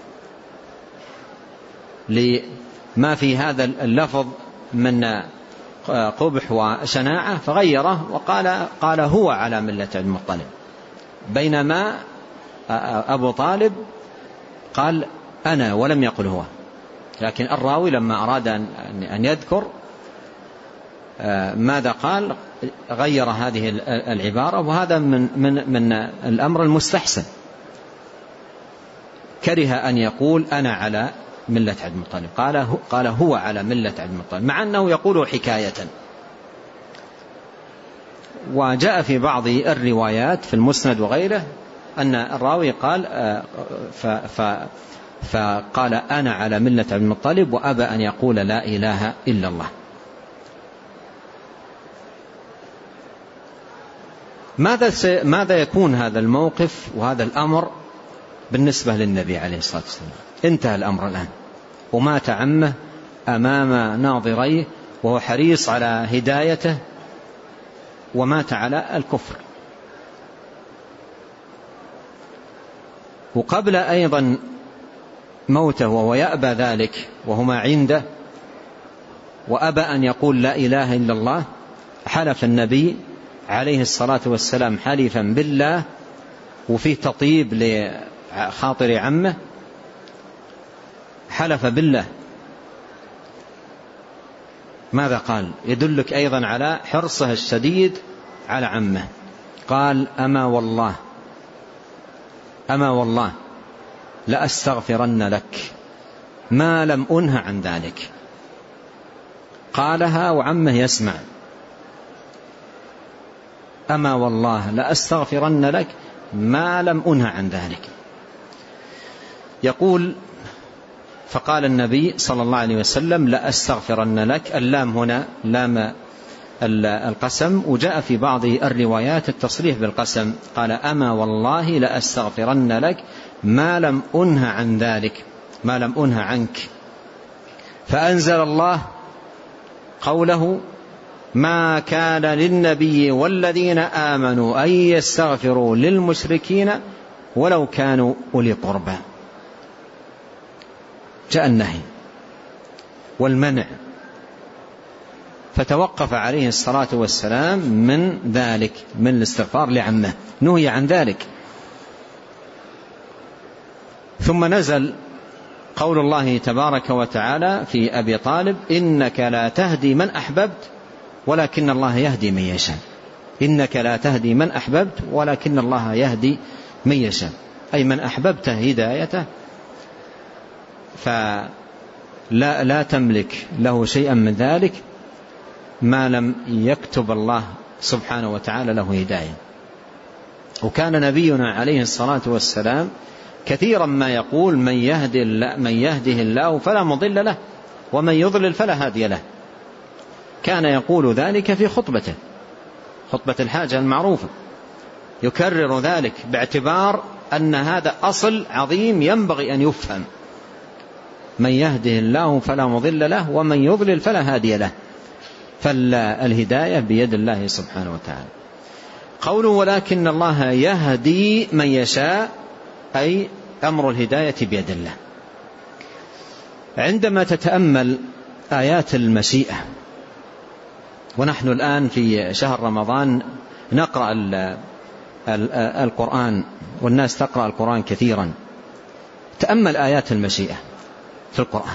لما في هذا اللفظ من قبح وشناعة، فغيره وقال قال هو على ملة عبد المطلب، بينما أبو طالب قال أنا ولم يقل هو. لكن الراوي لما أراد أن يذكر ماذا قال غير هذه العبارة، وهذا من, من, من الأمر المستحسن. كره أن يقول أنا على ملة عبد المطلب، قال, قال هو على ملة عبد المطلب، مع أنه يقول حكاية. وجاء في بعض الروايات في المسند وغيره أن الراوي قال ف ف فقال أنا على ملة عبد المطلب وأبى أن يقول لا إله إلا الله. ماذا ماذا يكون هذا الموقف وهذا الأمر بالنسبة للنبي عليه الصلاة والسلام؟ انتهى الأمر الآن، ومات عمه أمام ناظريه وهو حريص على هدايته، ومات على الكفر. وقبل أيضا موته وهو يأبى ذلك وهما عنده وأبى أن يقول لا إله إلا الله، حلف النبي عليه الصلاة والسلام حلفا بالله وفيه تطيب لخاطر عمه، حلف بالله. ماذا قال؟ يدلك أيضا على حرصه الشديد على عمه. قال أما والله أما والله لأستغفرن لك ما لم أنه عن ذلك. قالها وعمه يسمع، أما والله لأستغفرن لك ما لم أنه عن ذلك. يقول فقال النبي صلى الله عليه وسلم لأستغفرن لك، اللام هنا لام القسم، وجاء في بعض الروايات التصريح بالقسم، قال أما والله لأستغفرن لك ما لم أنه عن ذلك، ما لم أنه عنك. فأنزل الله قوله ما كان للنبي والذين آمنوا أن يستغفروا للمشركين ولو كانوا أولي قربى. جاء النهي والمنع، فتوقف عليه الصلاة والسلام من ذلك، من الاستغفار لعمه، نهي عن ذلك. ثم نزل قول الله تبارك وتعالى في أبي طالب إنك لا تهدي من أحببت ولكن الله يهدي من يشاء. إنك لا تهدي من أحببت ولكن الله يهدي من يشاء، أي من أحببت هدايته فلا لا تملك له شيئا من ذلك ما لم يكتب الله سبحانه وتعالى له هداية. وكان نبينا عليه الصلاة والسلام كثيرا ما يقول من يهدي الله من يهده الله فلا مضل له ومن يضلل فلا هادي له. كان يقول ذلك في خطبته، خطبة الحاجة المعروفة، يكرر ذلك باعتبار أن هذا أصل عظيم ينبغي أن يفهم، من يهده الله فلا مضل له ومن يضلل فلا هادي له، فالهداية بيد الله سبحانه وتعالى. قوله ولكن الله يهدي من يشاء، أي أمر الهداية بيد الله. عندما تتأمل آيات المشيئة، ونحن الآن في شهر رمضان نقرأ القرآن والناس تقرأ القرآن كثيرا، تأمل آيات المشيئة في القرآن.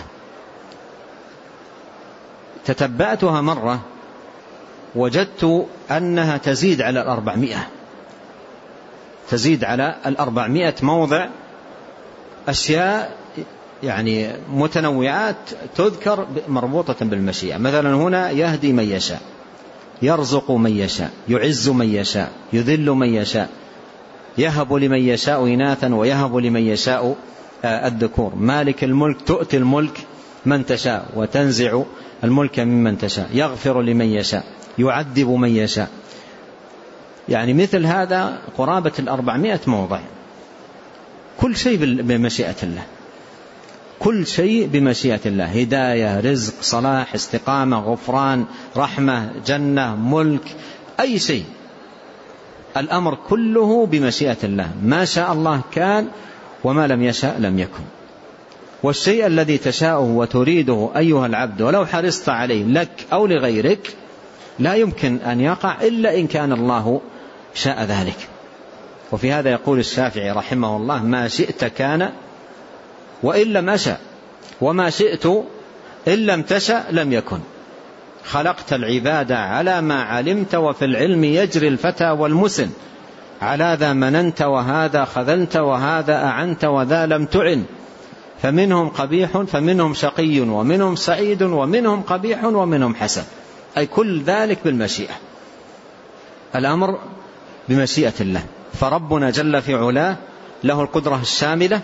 تتبعتها مرة وجدت أنها تزيد على الأربعمائة، تزيد على الأربعمائة موضع، أشياء يعني متنوعات تذكر مربوطة بالمشيئة. مثلا هنا يهدي من يشاء، يرزق من يشاء، يعز من يشاء، يذل من يشاء، يهب لمن يشاء إناثا ويهب لمن يشاء الذكور، مالك الملك تؤتي الملك من تشاء وتنزع الملك ممن تشاء، يغفر لمن يشاء، يعذب من يشاء. يعني مثل هذا قرابة الأربعمائة موضع، كل شيء بمشيئة الله، كل شيء بمشيئة الله، هداية، رزق، صلاح، استقامة، غفران، رحمة، جنة، ملك، أي شيء، الأمر كله بمشيئة الله. ما شاء الله كان وما لم يشاء لم يكن. والشيء الذي تشاءه وتريده أيها العبد ولو حرصت عليه لك أو لغيرك لا يمكن أن يقع إلا إن كان الله شاء ذلك. وفي هذا يقول الشافعي رحمه الله ما شئت كان وإن لم أشأ، وما شئت إن لم تشأ لم يكن. خلقت العباد على ما علمت وفي العلم يجري الفتى والمسن، على ذا مننت وهذا خذلت وهذا أعنت وذا لم تعن، فمنهم قبيح فمنهم شقي ومنهم سعيد ومنهم قبيح ومنهم حسن. أي كل ذلك بالمشيئة، الأمر بمشيئة الله. فربنا جل في علاه له القدرة الشاملة،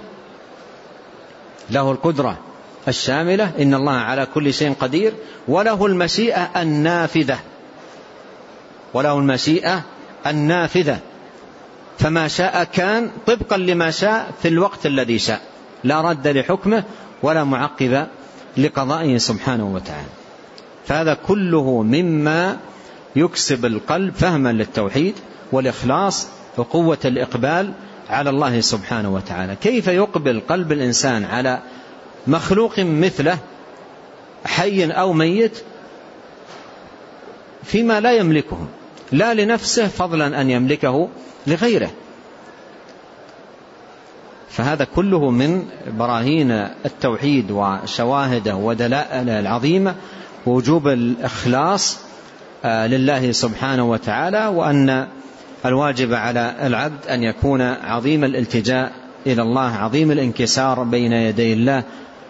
له القدرة الشاملة، إن الله على كل شيء قدير، وله المشيئة النافذة، وله المشيئة النافذة، فما شاء كان طبقا لما شاء في الوقت الذي شاء، لا رد لحكمه ولا معقب لقضائه سبحانه وتعالى. فهذا كله مما يكسب القلب فهما للتوحيد والإخلاص وقوة الإقبال على الله سبحانه وتعالى. كيف يقبل قلب الإنسان على مخلوق مثله حي أو ميت فيما لا يملكه، لا لنفسه فضلا أن يملكه لغيره؟ فهذا كله من براهين التوحيد وشواهده ودلائله العظيمة، ووجوب الإخلاص لله سبحانه وتعالى، وأن الواجب على العبد أن يكون عظيم الالتجاء إلى الله، عظيم الانكسار بين يدي الله،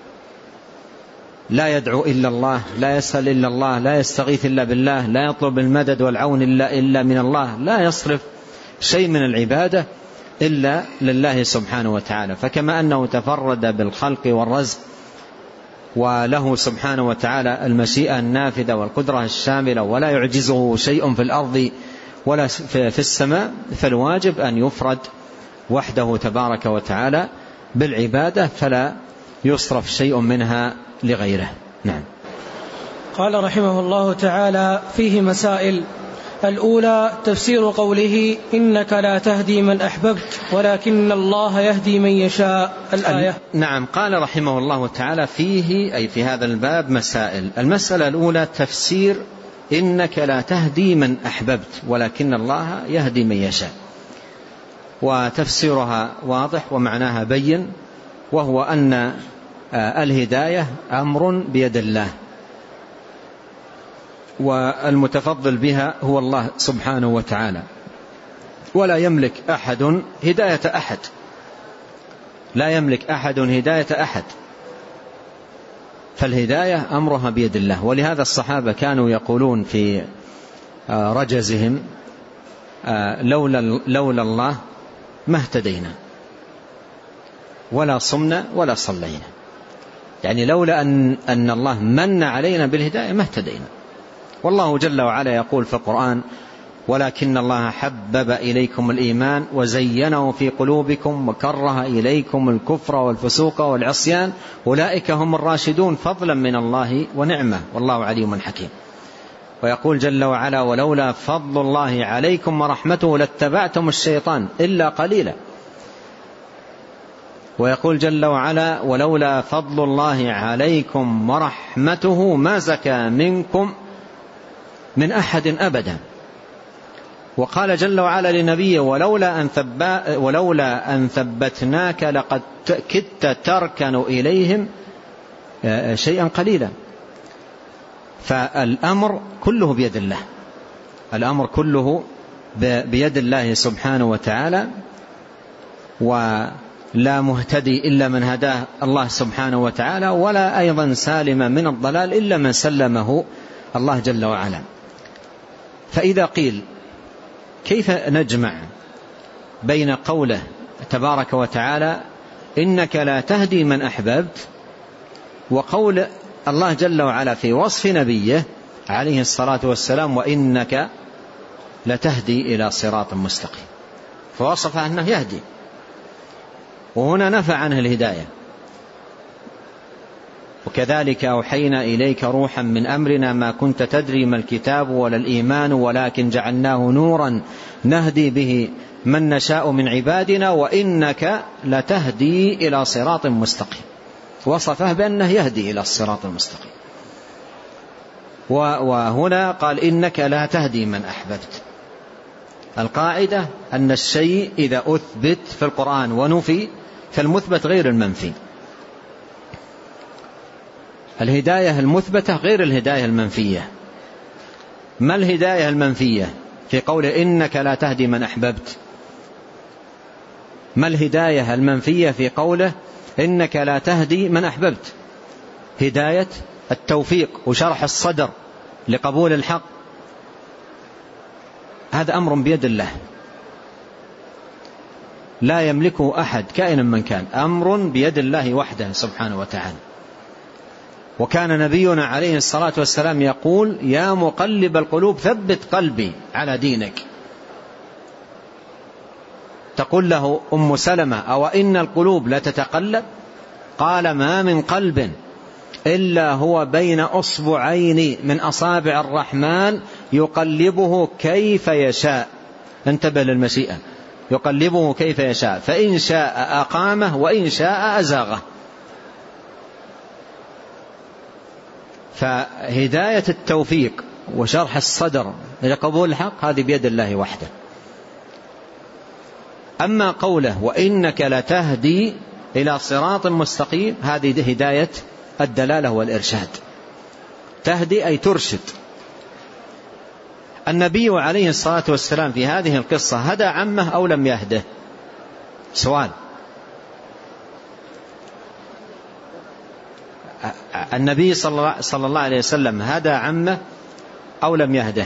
لا يدعو إلا الله، لا يسأل إلا الله، لا يستغيث إلا بالله، لا يطلب المدد والعون إلا, إلا من الله، لا يصرف شيء من العبادة إلا لله سبحانه وتعالى. فكما أنه تفرد بالخلق والرزق وله سبحانه وتعالى المشيئة النافذة والقدرة الشاملة ولا يعجزه شيء في الأرض ولا في السماء، فالواجب أن يفرد وحده تبارك وتعالى بالعبادة فلا يصرف شيء منها لغيره. نعم. قال رحمه الله تعالى: فيه مسائل. الأولى تفسير قوله إنك لا تهدي من أحببت ولكن الله يهدي من يشاء، الآية. نعم. قال رحمه الله تعالى: فيه أي في هذا الباب مسائل. المسألة الأولى تفسير إنك لا تهدي من أحببت ولكن الله يهدي من يشاء، وتفسيرها واضح ومعناها بين، وهو أن الهداية أمر بيد الله، والمتفضل بها هو الله سبحانه وتعالى، ولا يملك أحد هداية أحد، لا يملك أحد هداية أحد، فالهداية أمرها بيد الله. ولهذا الصحابة كانوا يقولون في رجزهم: لولا, لولا الله ما اهتدينا ولا صمنا ولا صلينا، يعني لولا أن, أن الله من علينا بالهداية ما اهتدينا. والله جل وعلا يقول في القرآن: ولكن الله حبب إليكم الإيمان وزينه في قلوبكم وكره إليكم الكفر والفسوق والعصيان أولئك هم الراشدون فضلا من الله ونعمة والله عليم حكيم. ويقول جل وعلا: ولولا فضل الله عليكم ورحمته لاتبعتم الشيطان إلا قليلا. ويقول جل وعلا: ولولا فضل الله عليكم ورحمته ما زكى منكم من أحد أبدا. وقال جل وعلا لنبيه: ولولا أن, ولولا أن ثبتناك لقد كدت تركن إليهم شيئا قليلا. فالأمر كله بيد الله، الأمر كله بيد الله سبحانه وتعالى، ولا مهتدي إلا من هداه الله سبحانه وتعالى، ولا أيضا سالم من الضلال إلا من سلمه الله جل وعلا. فإذا قيل كيف نجمع بين قوله تبارك وتعالى إنك لا تهدي من أحببت وقول الله جل وعلا في وصف نبيه عليه الصلاة والسلام: وإنك لتهدي إلى صراط مستقيم، فوصف أنه يهدي، وهنا نفى عنه الهداية. وكذلك أوحينا إليك روحا من أمرنا ما كنت تدري ما الكتاب ولا الإيمان ولكن جعلناه نورا نهدي به من نشاء من عبادنا وإنك لتهدي إلى صراط مستقيم، وصفه بأنه يهدي إلى الصراط المستقيم. وهنا قال: إنك لا تهدي من أحببت. القاعدة أن الشيء إذا أثبت في القرآن ونفي فالمثبت غير المنفي. الهداية المثبتة غير الهداية المنفية. ما الهداية المنفية في قوله إنك لا تهدي من أحببت؟ ما الهداية المنفية في قوله إنك لا تهدي من أحببت؟ هداية التوفيق وشرح الصدر لقبول الحق، هذا أمر بيد الله لا يملكه أحد كائنا من كان، أمر بيد الله وحده سبحانه وتعالى. وكان نبينا عليه الصلاة والسلام يقول: يا مقلب القلوب ثبت قلبي على دينك. تقول له أم سلمة: أو إن القلوب لا تتقلب؟ قال: ما من قلب إلا هو بين أصبعين من أصابع الرحمن يقلبه كيف يشاء. انتبه للمشيئة، يقلبه كيف يشاء، فإن شاء أقامه وإن شاء أزاغه. فهداية التوفيق وشرح الصدر لقبول الحق هذه بيد الله وحده. أما قوله وإنك لتهدي إلى صراط مستقيم هذه هداية الدلالة والإرشاد، تهدي أي ترشد. النبي عليه الصلاة والسلام في هذه القصة هدى عمه أو لم يهده؟ سؤال. النبي صلى الله عليه وسلم هدى عمه أو لم يهده؟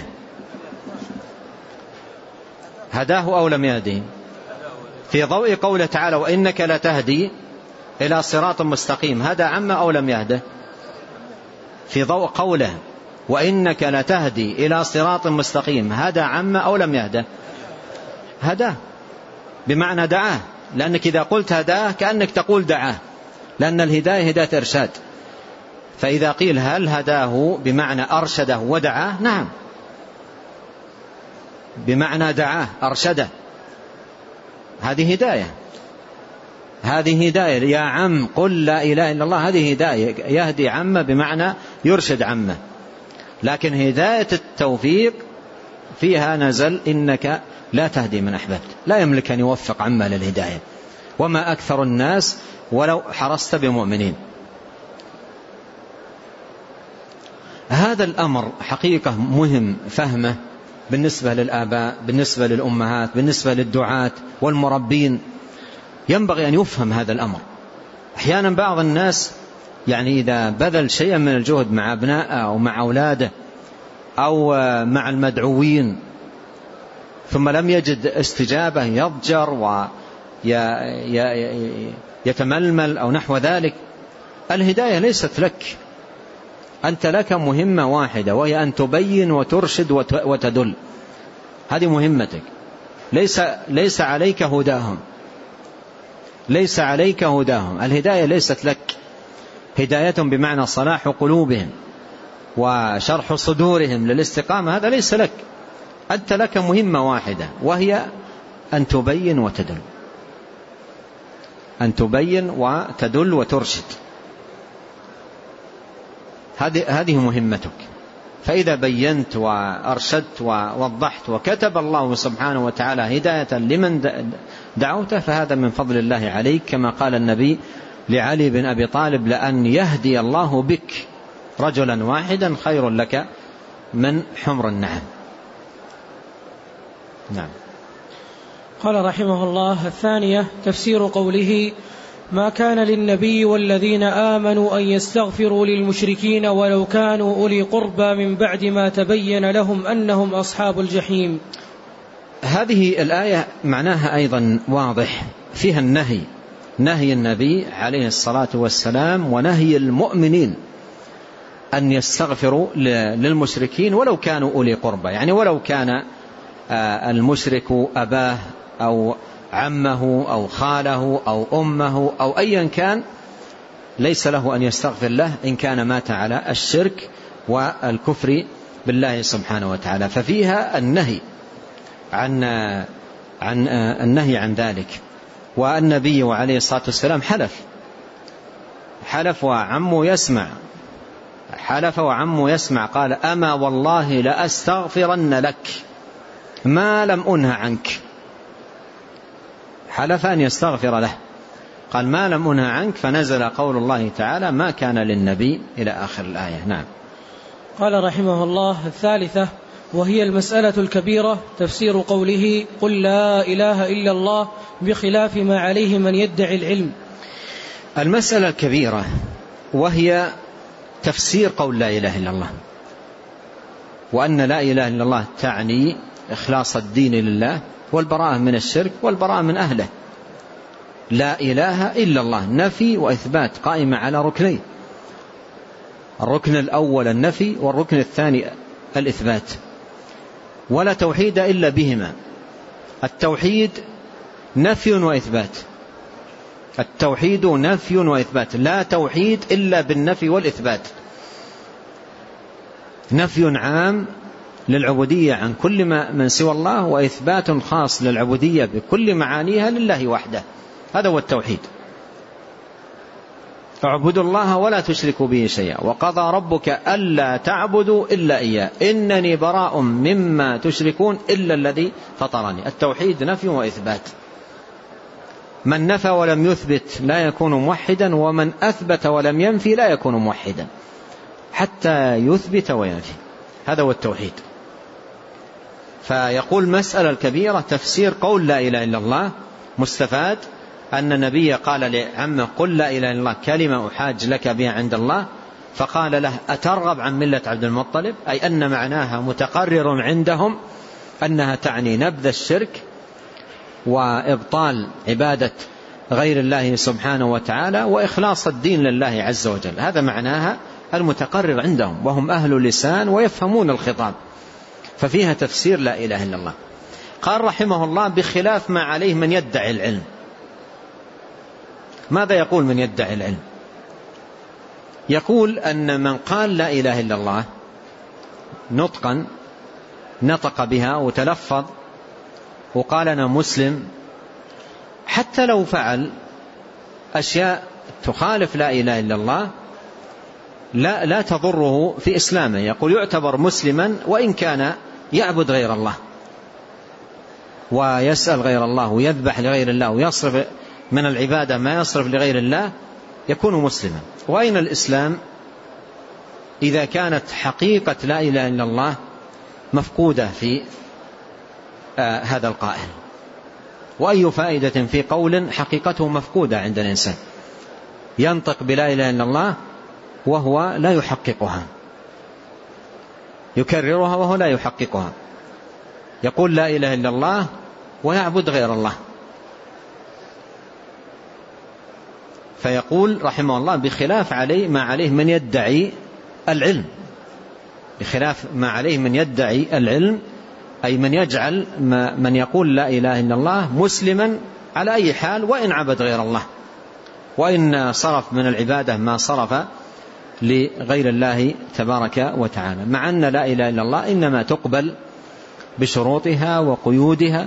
هداه أو لم يهده؟ في ضوء قوله تعالى وإنك لتهدي إلى صراط مستقيم هدى عمه أو لم يهده؟ في ضوء قوله وإنك لتهدي إلى صراط مستقيم هدى عمه أو لم يهده؟ هداه، بمعنى دعاه، لأنك إذا قلت هداه كأنك تقول دعاه، لأن الهداية هداية إرشاد. فإذا قيل هل هداه بمعنى أرشده ودعاه؟ نعم، بمعنى دعاه أرشده، هذه هداية، هذه هداية. يا عم قل لا إله إلا الله، هذه هداية، يهدي عمه بمعنى يرشد عمه. لكن هداية التوفيق فيها نزل إنك لا تهدي من أحببت، لا يملك أن يوفق عمه للهداية، وما أكثر الناس ولو حرصت بمؤمنين. هذا الأمر حقيقة مهم فهمه بالنسبة للآباء، بالنسبة للأمهات، بالنسبة للدعاة والمربين، ينبغي أن يفهم هذا الأمر. أحيانا بعض الناس يعني إذا بذل شيئا من الجهد مع أبنائه أو مع أولاده أو مع المدعوين ثم لم يجد استجابة يضجر ويتململ أو نحو ذلك. الهداية ليست لك أنت، لك مهمة واحدة وهي أن تبين وترشد وتدل، هذه مهمتك. ليس, ليس عليك هداهم، ليس عليك هداهم. الهداية ليست لك، هداية بمعنى صلاح قلوبهم وشرح صدورهم للاستقامة، هذا ليس لك. أنت لك مهمة واحدة وهي أن تبين وتدل، أن تبين وتدل وترشد، هذه مهمتك. فإذا بينت وأرشدت ووضحت وكتب الله سبحانه وتعالى هداية لمن دعوته فهذا من فضل الله عليك، كما قال النبي لعلي بن أبي طالب لأن يهدي الله بك رجلا واحدا خير لك من حمر النعم. نعم. قال رحمه الله: الثانية تفسير قوله: ما كان للنبي والذين آمنوا أن يستغفروا للمشركين ولو كانوا أولي قربى من بعد ما تبين لهم أنهم أصحاب الجحيم. هذه الآية معناها أيضا واضح، فيها النهي، نهي النبي عليه الصلاة والسلام ونهي المؤمنين أن يستغفروا للمشركين ولو كانوا أولي قربى، يعني ولو كان المشرك أباه أو عمه أو خاله أو أمه أو أيا كان، ليس له أن يستغفر له إن كان مات على الشرك والكفر بالله سبحانه وتعالى. ففيها النهي عن عن النهي عن ذلك. والنبي عليه الصلاة والسلام حلف حلف وعمه يسمع حلف وعمه يسمع قال: أما والله لأستغفرن لك ما لم أنه عنك. حلف أن يستغفر له، قال ما لم أنه عنك، فنزل قول الله تعالى: ما كان للنبي، إلى آخر الآية. نعم. قال رحمه الله: الثالثة وهي المسألة الكبيرة تفسير قوله: قل لا إله إلا الله، بخلاف ما عليه من يدعي العلم. المسألة الكبيرة وهي تفسير قول لا إله إلا الله، وأن لا إله إلا الله تعني إخلاص الدين لله والبراءة من الشرك والبراءة من أهله. لا إله إلا الله نفي وإثبات قائمة على ركنين، الركن الأول النفي والركن الثاني الإثبات، ولا توحيد إلا بهما. التوحيد نفي وإثبات، التوحيد نفي وإثبات، لا توحيد إلا بالنفي والإثبات. نفي عام للعبودية عن كل ما من سوى الله، وإثبات خاص للعبودية بكل معانيها لله وحده. هذا هو التوحيد. اعبدوا الله ولا تشركوا به شيئا وقضى ربك ألا تعبدوا إلا إياه إنني براء مما تشركون إلا الذي فطرني. التوحيد نفي وإثبات. من نفى ولم يثبت لا يكون موحدا، ومن أثبت ولم ينفي لا يكون موحدا حتى يثبت وينفي. هذا هو التوحيد. فيقول مسألة الكبيرة تفسير قول لا إله إلا الله. مستفاد أن النبي قال لعمه قل لا إله إلا الله كلمة أحاج لك بها عند الله، فقال له أترغب عن ملة عبد المطلب، أي أن معناها متقرر عندهم أنها تعني نبذ الشرك وإبطال عبادة غير الله سبحانه وتعالى وإخلاص الدين لله عز وجل. هذا معناها المتقرر عندهم، وهم أهل لسان ويفهمون الخطاب، ففيها تفسير لا إله إلا الله. قال رحمه الله بخلاف ما عليه من يدعي العلم. ماذا يقول من يدعي العلم؟ يقول أن من قال لا إله إلا الله نطقا، نطق بها وتلفظ وقال أنا مسلم، حتى لو فعل أشياء تخالف لا إله إلا الله لا, لا تضره في إسلامه. يقول يعتبر مسلما وإن كان يعبد غير الله ويسأل غير الله ويذبح لغير الله ويصرف من العبادة ما يصرف لغير الله، يكون مسلما. وأين الإسلام إذا كانت حقيقة لا إله إلا الله مفقودة في آه هذا القائل؟ وأي فائدة في قول حقيقته مفقودة عند الإنسان، ينطق بلا إله إلا الله وهو لا يحققها، يكررها وهو لا يحققها، يقول لا إله إلا الله ويعبد غير الله. فيقول رحمه الله بخلاف عليه ما عليه من يدعي العلم، بخلاف ما عليه من يدعي العلم، أي من يجعل من يقول لا إله إلا الله مسلما على أي حال وإن عبد غير الله، وإن صرف من العبادة ما صرف لغير الله تبارك وتعالى، مع أن لا إله إلا الله إنما تقبل بشروطها وقيودها،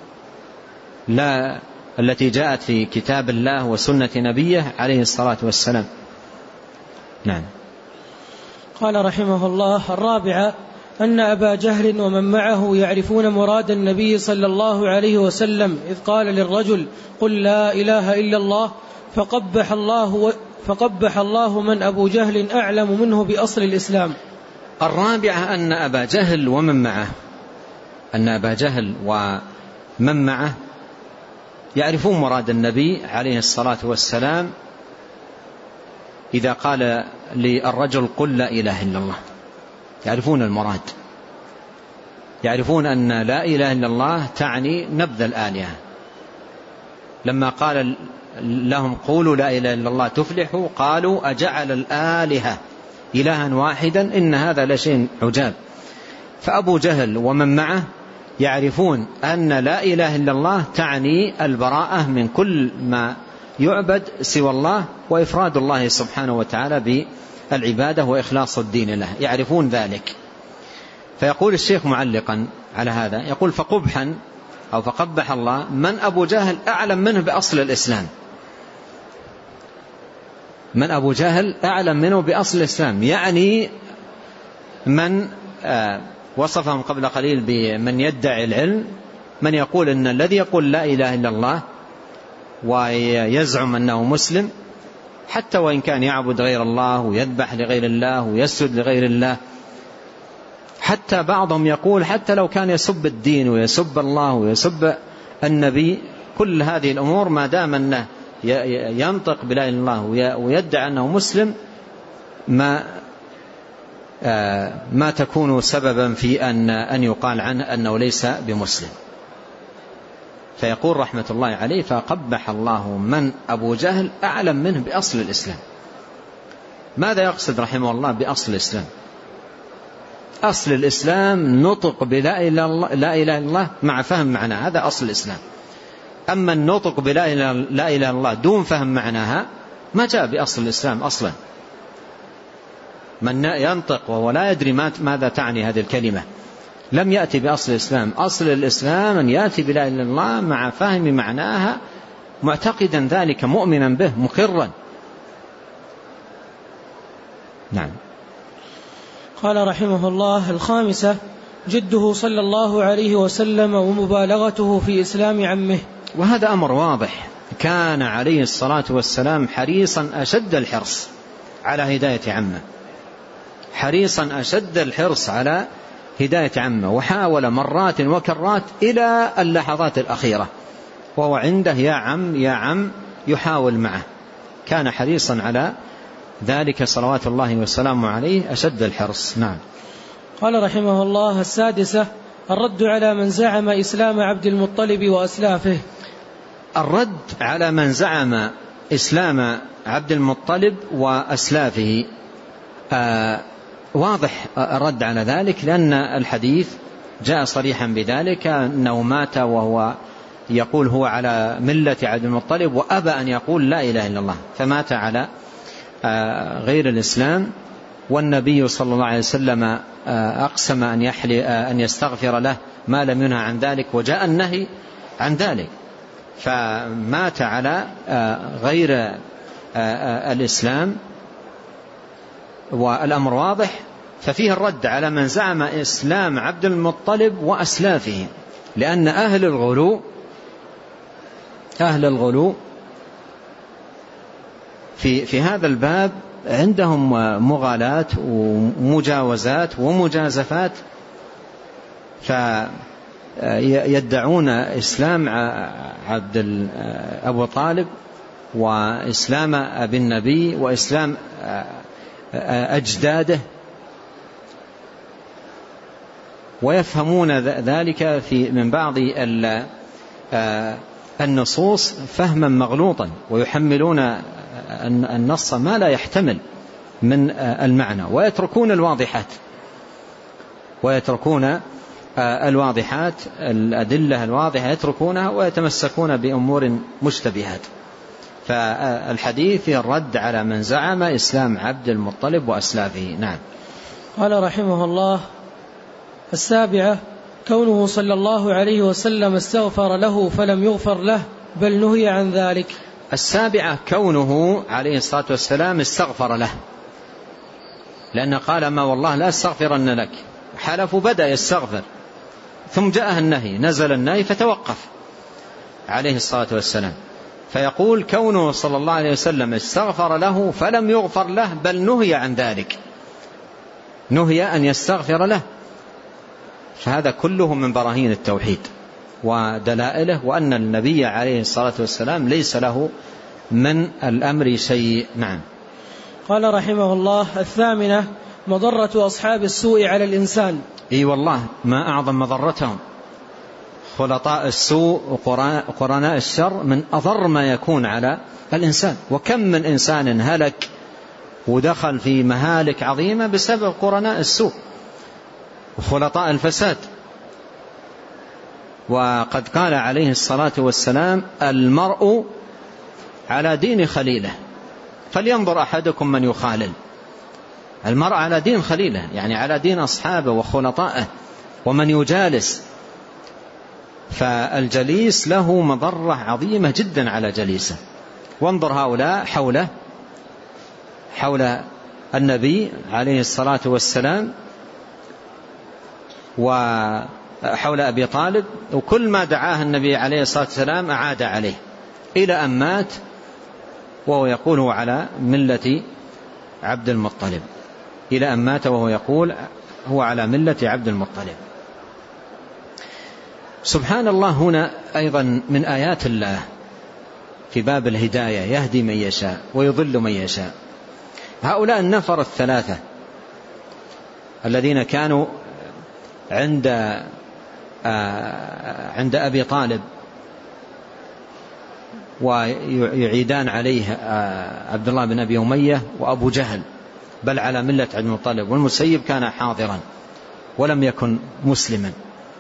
لا التي جاءت في كتاب الله وسنة نبيه عليه الصلاة والسلام. نعم. قال رحمه الله الرابعة أن أبا جهل ومن معه يعرفون مراد النبي صلى الله عليه وسلم إذ قال للرجل قل لا إله إلا الله فقبح الله, فقبح الله من أبو جهل أعلم منه بأصل الإسلام. الرابعة أن أبا جهل ومن معه أن أبا جهل ومن معه يعرفون مراد النبي عليه الصلاة والسلام إذا قال للرجل قل لا إله إلا الله، يعرفون المراد، يعرفون أن لا إله إلا الله تعني نبذ الآلهة. لما قال لهم قولوا لا إله إلا الله تفلحوا قالوا أجعل الآلهة إلها واحدا إن هذا لشيء عجاب. فأبو جهل ومن معه يعرفون أن لا إله إلا الله تعني البراءة من كل ما يعبد سوى الله وإفراد الله سبحانه وتعالى بالعبادة وإخلاص الدين له، يعرفون ذلك. فيقول الشيخ معلقا على هذا يقول فقبحا أو فقبح الله من أبو جهل أعلم منه بأصل الإسلام، من أبو جهل أعلم منه بأصل الإسلام، يعني من آه وصفهم قبل قليل بمن يدعي العلم، من يقول أن الذي يقول لا إله إلا الله ويزعم أنه مسلم حتى وإن كان يعبد غير الله ويذبح لغير الله ويسجد لغير الله، حتى بعضهم يقول حتى لو كان يسب الدين ويسب الله ويسب النبي، كل هذه الأمور ما دام أنه ينطق بلا إله إلا الله ويدعي أنه مسلم ما ما تكون سببا في أن أن يقال عنه أنه ليس بمسلم. فيقول رحمة الله عليه فقبح الله من أبو جهل أعلم منه بأصل الإسلام. ماذا يقصد رحمه الله بأصل الإسلام؟ أصل الإسلام نطق بلا إله إلا الله مع فهم معناه، هذا أصل الإسلام. أما النطق بلا إله إلا الله دون فهم معناها ما جاء بأصل الإسلام أصلا. من ينطق وهو لا يدري ماذا تعني هذه الكلمة لم يأتي بأصل الإسلام. أصل الإسلام أن يأتي بلا إله إلا الله مع فهم معناها، معتقدا ذلك، مؤمنا به، مقرا. نعم. قال رحمه الله: الخامسة جده صلى الله عليه وسلم ومبالغته في إسلام عمه. وهذا أمر واضح، كان عليه الصلاة والسلام حريصا أشد الحرص على هداية عمه، حريصا أشد الحرص على هداية عمه، وحاول مرات وكرات إلى اللحظات الأخيرة وهو عنده يا عم يا عم يحاول معه، كان حريصا على ذلك صلوات الله وسلامه عليه أشد الحرص. نعم. قال رحمه الله: السادسة الرد على من زعم إسلام عبد المطلب وأسلافه. الرد على من زعم إسلام عبد المطلب وأسلافه آه واضح الرد على ذلك، لأن الحديث جاء صريحا بذلك، أنه مات وهو يقول هو على ملة عبد المطلب وأبى أن يقول لا إله إلا الله، فمات على آه غير الإسلام، والنبي صلى الله عليه وسلم آه أقسم أن, يحلي آه أن يستغفر له ما لم ينهى عن ذلك، وجاء النهي عن ذلك، فمات على آه غير آه آه الإسلام، والأمر واضح. ففيه الرد على من زعم إسلام عبد المطلب وأسلافه، لأن أهل الغلو أهل الغلو في في هذا الباب عندهم مغالات ومجاوزات ومجازفات، فيدعون إسلام عبد أبو طالب وإسلام أبي النبي وإسلام أجداده، ويفهمون ذلك في من بعض النصوص فهما مغلوطا، ويحملون النص ما لا يحتمل من المعنى، ويتركون الواضحات ويتركون الواضحات الأدلة الواضحة يتركونها ويتمسكون بأمور مشتبهات. فالحديث فيه الرد على من زعم إسلام عبد المطلب وأسلافه. نعم. قال رحمه الله: السابعة كونه صلى الله عليه وسلم استغفر له فلم يغفر له بل نهي عن ذلك. السابعة كونه عليه الصلاة والسلام استغفر له، لأن قال ما والله لا استغفرن لك، حلف بدأ يستغفر، ثم جاءه النهي، نزل النهي فتوقف عليه الصلاة والسلام، فيقول كونه صلى الله عليه وسلم استغفر له فلم يغفر له بل نهي عن ذلك، نهي أن يستغفر له. فهذا كله من براهين التوحيد ودلائله، وأن النبي عليه الصلاة والسلام ليس له من الأمر شيء. نعم. قال رحمه الله: الثامنة مضرة أصحاب السوء على الإنسان. إي والله ما أعظم مضرتهم، خلطاء السوء وقرناء الشر من أضر ما يكون على الإنسان، وكم من إنسان هلك ودخل في مهالك عظيمة بسبب قرناء السوء وخلطاء الفساد. وقد قال عليه الصلاة والسلام: المرء على دين خليله فلينظر أحدكم من يخالل. المرء على دين خليله، يعني على دين أصحابه وخلطائه ومن يجالس، فالجليس له مضرة عظيمة جدا على جليسه. وانظر هؤلاء حوله حول النبي عليه الصلاة والسلام وحول أبي طالب، وكل ما دعاه النبي عليه الصلاة والسلام أعاد عليه، إلى أن مات وهو يقول هو على ملة عبد المطلب، إلى أن مات وهو يقول هو على ملة عبد المطلب. سبحان الله. هنا أيضا من آيات الله في باب الهداية، يهدي من يشاء ويضل من يشاء. هؤلاء النفر الثلاثة الذين كانوا عند عند أبي طالب ويعيدان عليه عبد الله بن أبي أمية وأبو جهل، بل على ملة عبد المطلب، والمسيب كان حاضرا ولم يكن مسلما.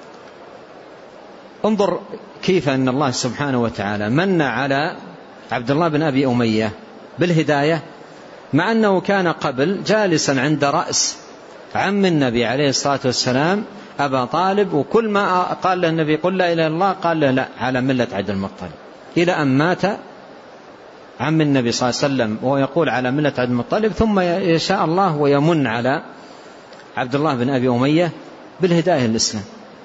انظر كيف أن الله سبحانه وتعالى من على عبد الله بن أبي أمية بالهداية، مع أنه كان قبل جالسا عند رأس عم النبي عليه الصلاة والسلام أبا طالب، وكل ما قال له النبي قل لا إله إلا الله قال له لا على ملة عبد المطلب، إلى أن مات عم النبي صلى الله عليه وسلم وهو يقول على ملة عبد المطلب، ثم يشاء الله ويمن على عبد الله بن أبي أمية بالهداية الإسلام،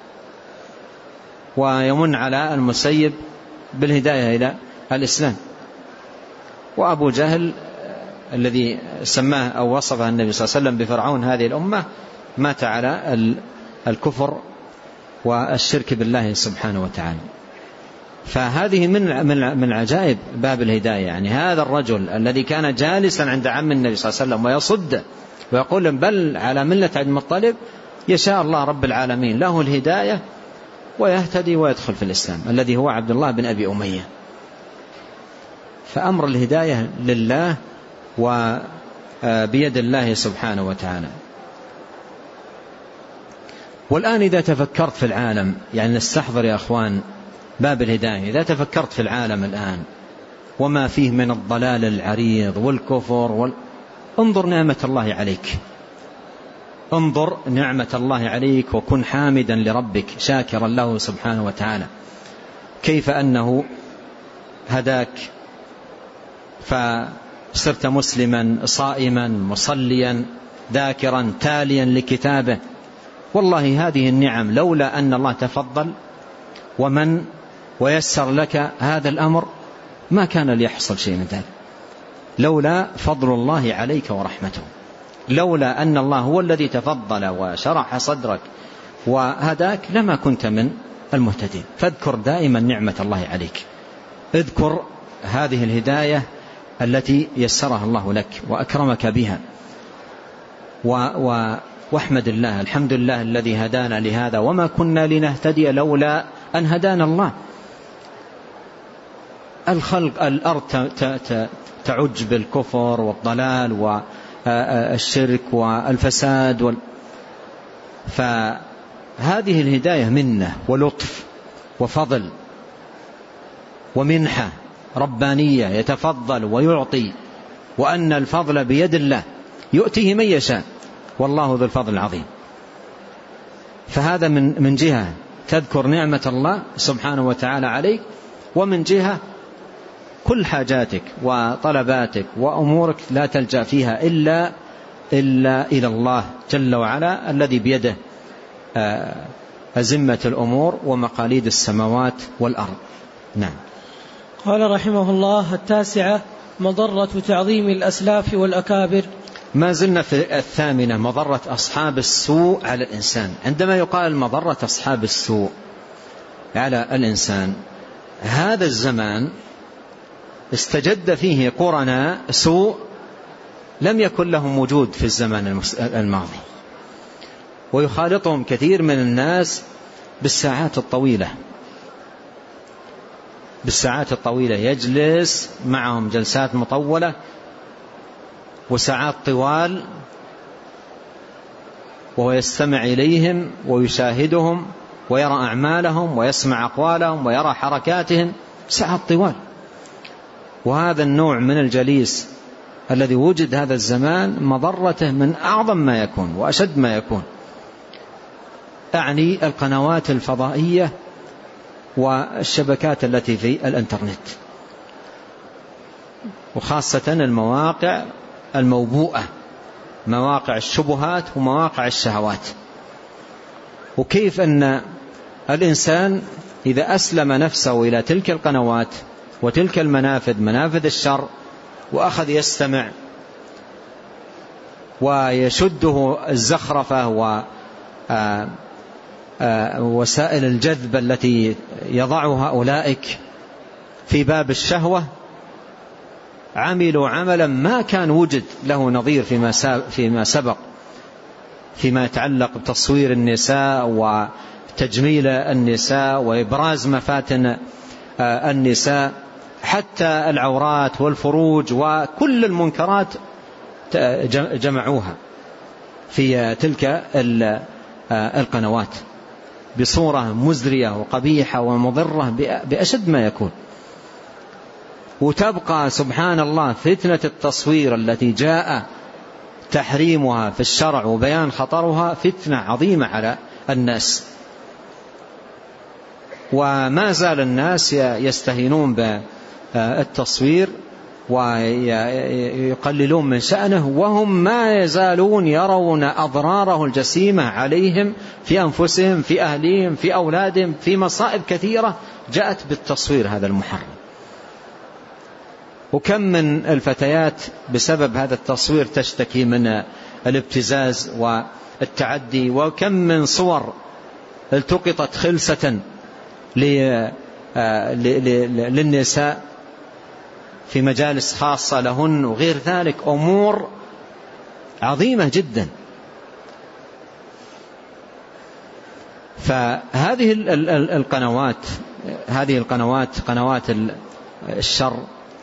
ويمن على المسيب بالهداية إلى الإسلام. وأبو جهل الذي سماه أو وصفه النبي صلى الله عليه وسلم بفرعون هذه الأمة مات على الكفر والشرك بالله سبحانه وتعالى. فهذه من من عجائب باب الهداية. يعني هذا الرجل الذي كان جالسا عند عم النبي صلى الله عليه وسلم ويصد ويقول بل على ملة عبد المطلب، يشاء الله رب العالمين له الهداية ويهتدي ويدخل في الإسلام، الذي هو عبد الله بن أبي أمية. فأمر الهداية لله وبيد الله سبحانه وتعالى. والآن إذا تفكرت في العالم، يعني نستحضر يا أخوان باب الهداية، إذا تفكرت في العالم الآن وما فيه من الضلال العريض والكفر وال... انظر نعمة الله عليك، انظر نعمة الله عليك وكن حامدا لربك شاكرا له سبحانه وتعالى، كيف أنه هداك فصرت مسلما صائما مصليا ذاكرا تاليا لكتابه. والله هذه النعم لولا أن الله تفضل ومن ويسر لك هذا الأمر ما كان ليحصل شيء من ذلك، لولا فضل الله عليك ورحمته، لولا أن الله هو الذي تفضل وشرح صدرك وهداك لما كنت من المهتدين. فاذكر دائما نعمة الله عليك، اذكر هذه الهداية التي يسرها الله لك وأكرمك بها، و و واحمد الله، الحمد لله الذي هدانا لهذا وما كنا لنهتدي لولا أن هدانا الله. الخلق الأرض تعج بالكفر والضلال والشرك والفساد وال... فهذه الهداية منة ولطف وفضل ومنحة ربانية يتفضل ويعطي، وأن الفضل بيد الله يؤتيه من يشاء والله ذو الفضل العظيم. فهذا من من جهة تذكر نعمة الله سبحانه وتعالى عليك، ومن جهة كل حاجاتك وطلباتك وأمورك لا تلجأ فيها إلا إلا إلى الله جل وعلا الذي بيده أزمة الأمور ومقاليد السماوات والأرض. نعم. قال رحمه الله: التاسعة مضرة تعظيم الأسلاف والأكابر. ما زلنا في الثامنة، مضرة أصحاب السوء على الإنسان. عندما يقال مضرة أصحاب السوء على الإنسان، هذا الزمان استجد فيه قرناء سوء لم يكن لهم وجود في الزمان الماضي، ويخالطهم كثير من الناس بالساعات الطويلة بالساعات الطويلة يجلس معهم جلسات مطولة وساعات طوال، وهو يستمع إليهم ويشاهدهم ويرى أعمالهم ويسمع أقوالهم ويرى حركاتهم ساعات طوال. وهذا النوع من الجليس الذي وجد هذا الزمان مضرته من أعظم ما يكون وأشد ما يكون، أعني القنوات الفضائية والشبكات التي في الانترنت، وخاصة المواقع الموبوءة، مواقع الشبهات ومواقع الشهوات. وكيف أن الإنسان إذا أسلم نفسه إلى تلك القنوات وتلك المنافذ، منافذ الشر، وأخذ يستمع ويشده الزخرفة ووسائل الجذب التي يضعها أولئك في باب الشهوة، عملوا عملا ما كان وجد له نظير فيما سبق فيما يتعلق بتصوير النساء وتجميل النساء وإبراز مفاتن النساء، حتى العورات والفروج وكل المنكرات جمعوها في تلك القنوات بصورة مزرية وقبيحة ومضرة بأشد ما يكون. وتبقى سبحان الله فتنة التصوير التي جاء تحريمها في الشرع وبيان خطرها فتنة عظيمة على الناس. وما زال الناس يستهينون بالتصوير ويقللون من شأنه، وهم ما يزالون يرون أضراره الجسيمة عليهم في أنفسهم، في أهليهم، في أولادهم، في مصائب كثيرة جاءت بالتصوير هذا المحرم. وكم من الفتيات بسبب هذا التصوير تشتكي من الابتزاز والتعدي، وكم من صور التقطت خلسة للنساء في مجالس خاصة لهن وغير ذلك، أمور عظيمة جدا. فهذه القنوات هذه القنوات قنوات الشر،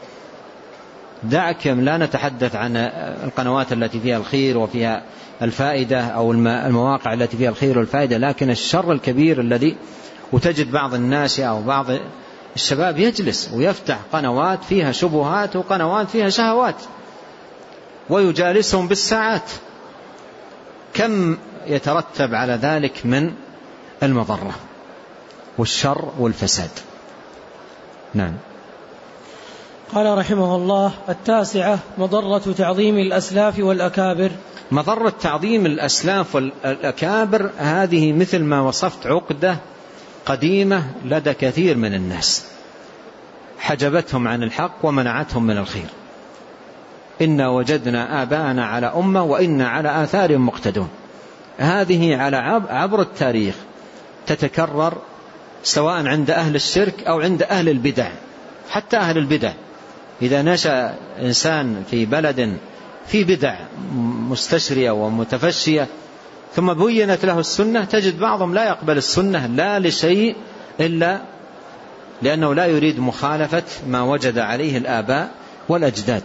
دعك لا نتحدث عن القنوات التي فيها الخير وفيها الفائدة أو المواقع التي فيها الخير والفائدة، لكن الشر الكبير الذي وتجد بعض الناس أو بعض الشباب يجلس ويفتح قنوات فيها شبهات وقنوات فيها شهوات ويجالسهم بالساعات، كم يترتب على ذلك من المضرة والشر والفساد. نعم. قال رحمه الله: التاسعة مضرة تعظيم الأسلاف والأكابر. مضرة تعظيم الأسلاف والأكابر هذه مثل ما وصفت عقدة قديمة لدى كثير من الناس حجبتهم عن الحق ومنعتهم من الخير. إنا وجدنا آباءنا على أمة وإنا على آثارهم مقتدون. هذه على عبر التاريخ تتكرر سواء عند أهل الشرك أو عند أهل البدع. حتى أهل البدع إذا نشأ إنسان في بلد في بدع مستشرية ومتفشية ثم بينت له السنة، تجد بعضهم لا يقبل السنة لا لشيء إلا لأنه لا يريد مخالفة ما وجد عليه الآباء والأجداد.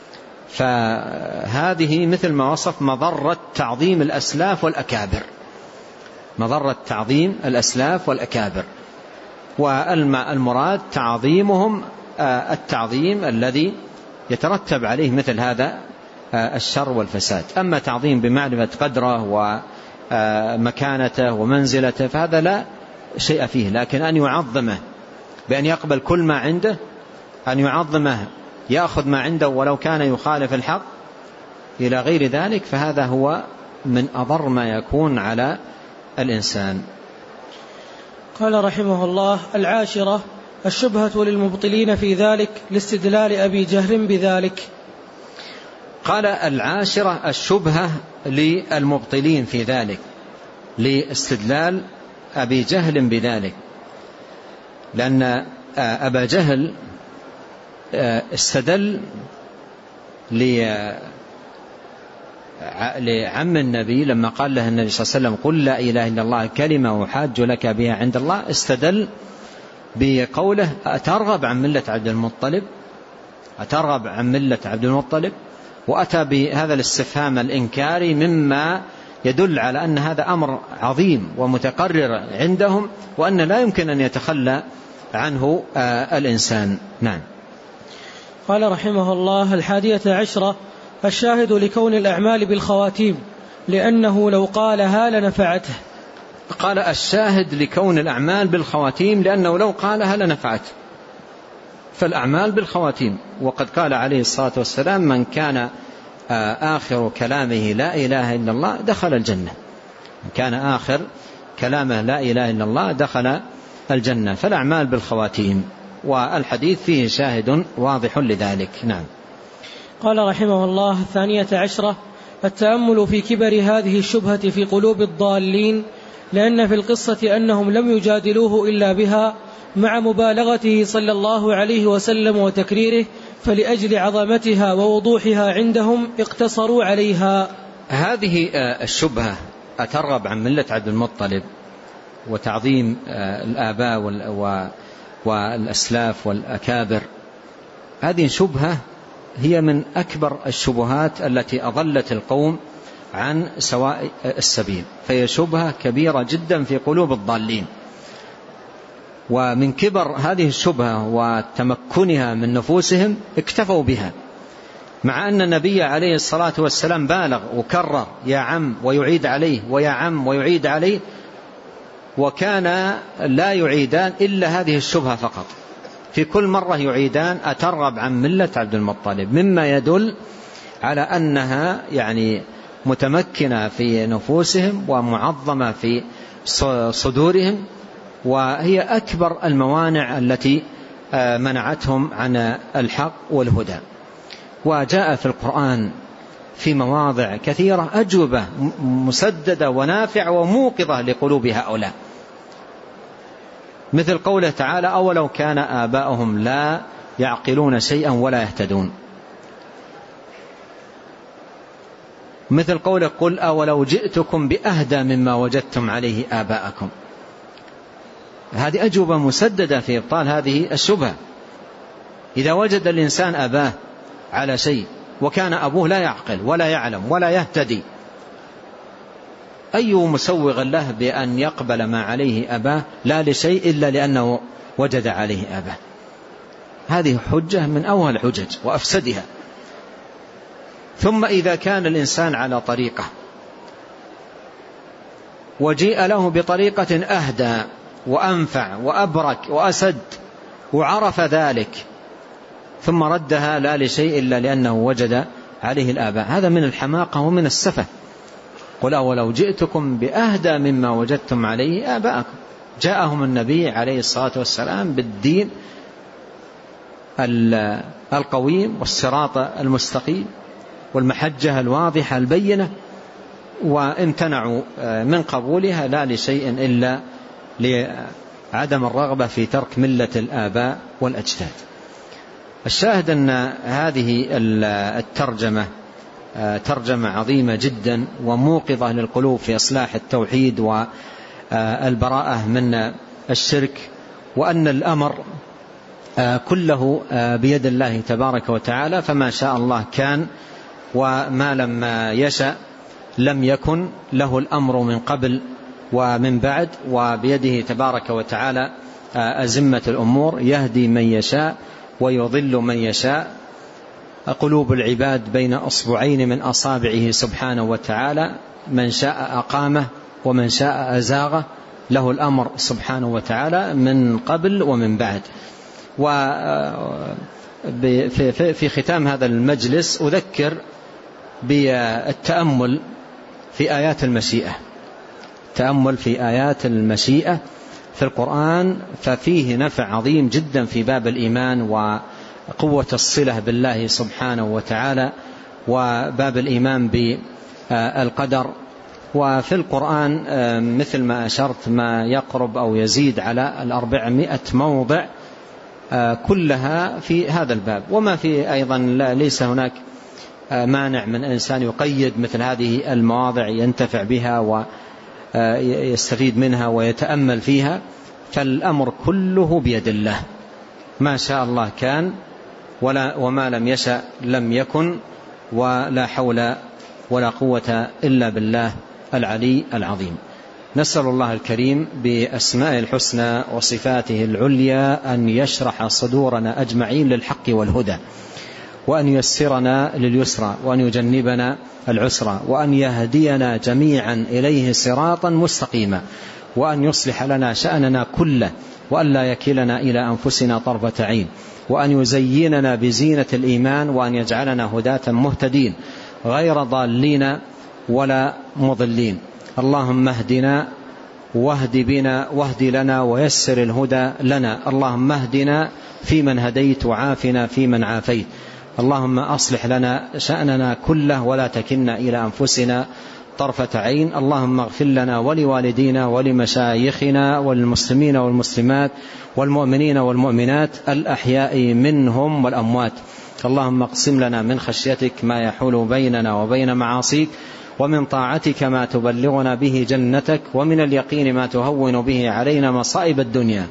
فهذه مثل ما وصف مضرة تعظيم الأسلاف والأكابر، مضرة تعظيم الأسلاف والأكابر. والمراد تعظيمهم التعظيم الذي يترتب عليه مثل هذا الشر والفساد. أما تعظيم بمعرفة قدره ومكانته ومنزلته فهذا لا شيء فيه، لكن أن يعظمه بأن يقبل كل ما عنده، أن يعظمه يأخذ ما عنده ولو كان يخالف الحق إلى غير ذلك، فهذا هو من أضر ما يكون على الإنسان. قال رحمه الله: العاشرة الشبهة للمبطلين في ذلك لاستدلال أبي جهل بذلك. قال: العاشرة الشبهة للمبطلين في ذلك لاستدلال أبي جهل بذلك، لأن أبا جهل استدل لعم النبي لما قال له النبي صلى الله عليه وسلم: قل لا إله إلا الله كلمة أحاج لك بها عند الله، استدل بقوله: أترغب عن ملة عبد المطلب أترغب عن ملة عبد المطلب وأتى بهذا الاستفهام الإنكاري مما يدل على أن هذا أمر عظيم ومتقرر عندهم وأن لا يمكن أن يتخلى عنه الإنسان. نعم. قال رحمه الله: الحادية عشرة الشاهد لكون الأعمال بالخواتيم لأنه لو قالها لنفعته. قال: الشاهد لكون الأعمال بالخواتيم لأنه لو قالها لنفعته، فالأعمال بالخواتيم. وقد قال عليه الصلاة والسلام: من كان آخر كلامه لا إله إلا الله دخل الجنة. من كان آخر كلامه لا إله إلا الله دخل الجنة. فالأعمال بالخواتيم، والحديث فيه شاهد واضح لذلك. نعم. قال رحمه الله: الثانية عشرة التأمل في كبر هذه الشبهة في قلوب الضالين، لأن في القصة أنهم لم يجادلوه إلا بها مع مبالغته صلى الله عليه وسلم وتكريره، فلأجل عظمتها ووضوحها عندهم اقتصروا عليها. هذه الشبهة أترغب عن ملة عبد المطلب وتعظيم الآباء والأسلاف والأكابر، هذه شبهة هي من أكبر الشبهات التي أضلت القوم عن سواء السبيل، فهي شبهة كبيرة جدا في قلوب الضالين. ومن كبر هذه الشبهة وتمكنها من نفوسهم اكتفوا بها، مع أن النبي عليه الصلاة والسلام بالغ وكرر يا عم ويعيد عليه ويا عم ويعيد عليه، وكان لا يعيدان إلا هذه الشبهة فقط، في كل مرة يعيدان أترغب عن ملة عبد المطلب، مما يدل على أنها يعني متمكنة في نفوسهم ومعظمة في صدورهم، وهي أكبر الموانع التي منعتهم عن الحق والهدى. وجاء في القرآن في مواضع كثيرة أجوبة مسددة ونافعة وموقظة لقلوب هؤلاء، مثل قوله تعالى: أولو كان آباؤهم لا يعقلون شيئا ولا يهتدون، مثل قوله: قل أولو جئتكم بأهدى مما وجدتم عليه آباءكم. هذه أجوبة مسددة في إبطال هذه الشبهة. إذا وجد الإنسان أباه على شيء وكان أبوه لا يعقل ولا يعلم ولا يهتدي، أي مسوغ له بأن يقبل ما عليه أباه لا لشيء إلا لأنه وجد عليه أباه؟ هذه حجة من أول الحجج وأفسدها. ثم إذا كان الإنسان على طريقة وجيء له بطريقة أهدى وأنفع وأبرك وأسد وعرف ذلك ثم ردها لا لشيء إلا لأنه وجد عليه الآباء، هذا من الحماقة ومن السفة. قل أولو جئتكم بأهدى مما وجدتم عليه آباءكم. جاءهم النبي عليه الصلاة والسلام بالدين القويم والصراط المستقيم والمحجة الواضحة البينة، وامتنعوا من قبولها لا لشيء إلا لعدم الرغبة في ترك ملة الآباء والأجداد. الشاهد أن هذه الترجمة ترجمة عظيمة جدا وموقظة للقلوب في إصلاح التوحيد والبراءة من الشرك، وأن الأمر كله بيد الله تبارك وتعالى، فما شاء الله كان وما لم يشأ لم يكن، له الأمر من قبل ومن بعد، وبيده تبارك وتعالى أزمة الأمور، يهدي من يشاء ويضل من يشاء. قلوب العباد بين أصبعين من أصابعه سبحانه وتعالى، من شاء أقامه ومن شاء أزاغه، له الأمر سبحانه وتعالى من قبل ومن بعد. وفي ختام هذا المجلس أذكر بالتأمل في آيات المشيئة، تأمل في آيات المشيئة في القرآن، ففيه نفع عظيم جدا في باب الإيمان وقوة الصلة بالله سبحانه وتعالى وباب الإيمان بالقدر. وفي القرآن مثل ما أشرت ما يقرب أو يزيد على الأربعمائة موضع كلها في هذا الباب، وما في أيضا ليس هناك مانع من إنسان يقيد مثل هذه المواضع ينتفع بها ويستفيد منها ويتأمل فيها، فالأمر كله بيد الله، ما شاء الله كان ولا وما لم يشأ لم يكن، ولا حول ولا قوة إلا بالله العلي العظيم. نسأل الله الكريم بأسماء الحسنى وصفاته العليا أن يشرح صدورنا أجمعين للحق والهدى، وأن ييسرنا لليسرى، وأن يجنبنا العسرى، وأن يهدينا جميعا إليه صراطا مستقيما، وأن يصلح لنا شأننا كله، وأن لا يكلنا إلى أنفسنا طرفة عين، وأن يزيننا بزينة الإيمان، وأن يجعلنا هداة مهتدين غير ضالين ولا مضلين. اللهم اهدنا واهد بنا واهد لنا ويسر الهدى لنا. اللهم اهدنا فيمن هديت وعافنا فيمن عافيت. اللهم أصلح لنا شأننا كله ولا تكلنا إلى أنفسنا طرفة عين. اللهم اغفر لنا ولوالدينا ولمشايخنا والمسلمين والمسلمات والمؤمنين والمؤمنات الأحياء منهم والأموات. اللهم اقسم لنا من خشيتك ما يحول بيننا وبين معاصيك، ومن طاعتك ما تبلغنا به جنتك، ومن اليقين ما تهون به علينا مصائب الدنيا.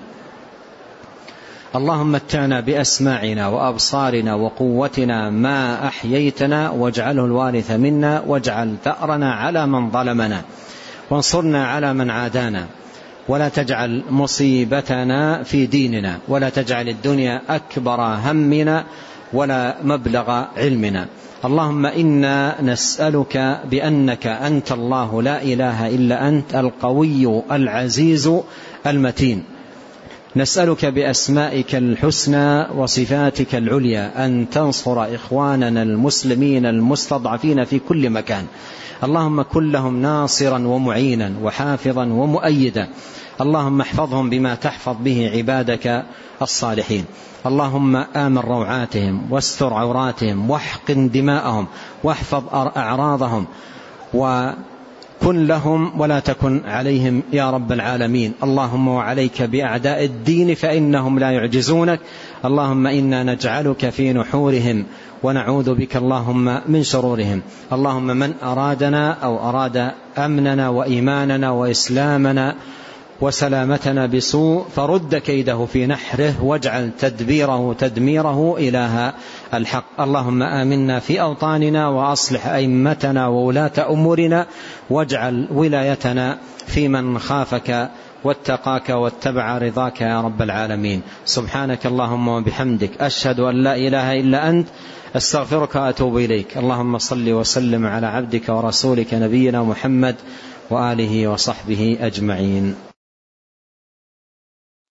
اللهم متعنا بأسماعنا وأبصارنا وقوتنا ما أحييتنا، واجعله الوارث منا، واجعل ثأرنا على من ظلمنا، وانصرنا على من عادانا، ولا تجعل مصيبتنا في ديننا، ولا تجعل الدنيا أكبر همنا ولا مبلغ علمنا. اللهم إنا نسألك بأنك أنت الله لا إله إلا أنت القوي العزيز المتين، نسألك بأسمائك الحسنى وصفاتك العليا أن تنصر إخواننا المسلمين المستضعفين في كل مكان. اللهم كن لهم ناصرا ومعينا وحافظا ومؤيدا. اللهم احفظهم بما تحفظ به عبادك الصالحين. اللهم آمن روعاتهم واستر عوراتهم واحقن دماءهم واحفظ أعراضهم وكن لهم ولا تكن عليهم يا رب العالمين. اللهم وعليك بأعداء الدين فإنهم لا يعجزونك. اللهم إنا نجعلك في نحورهم ونعوذ بك اللهم من شرورهم. اللهم من أرادنا أو أراد أمننا وإيماننا وإسلامنا وسلامتنا بسوء فرد كيده في نحره واجعل تدبيره تدميره إله الحق. اللهم آمنا في أوطاننا وأصلح أئمتنا وولاة أمورنا واجعل ولايتنا في من خافك واتقاك واتبع رضاك يا رب العالمين. سبحانك اللهم وبحمدك أشهد أن لا إله إلا أنت أستغفرك وأتوب إليك. اللهم صل وسلم على عبدك ورسولك نبينا محمد وآله وصحبه أجمعين.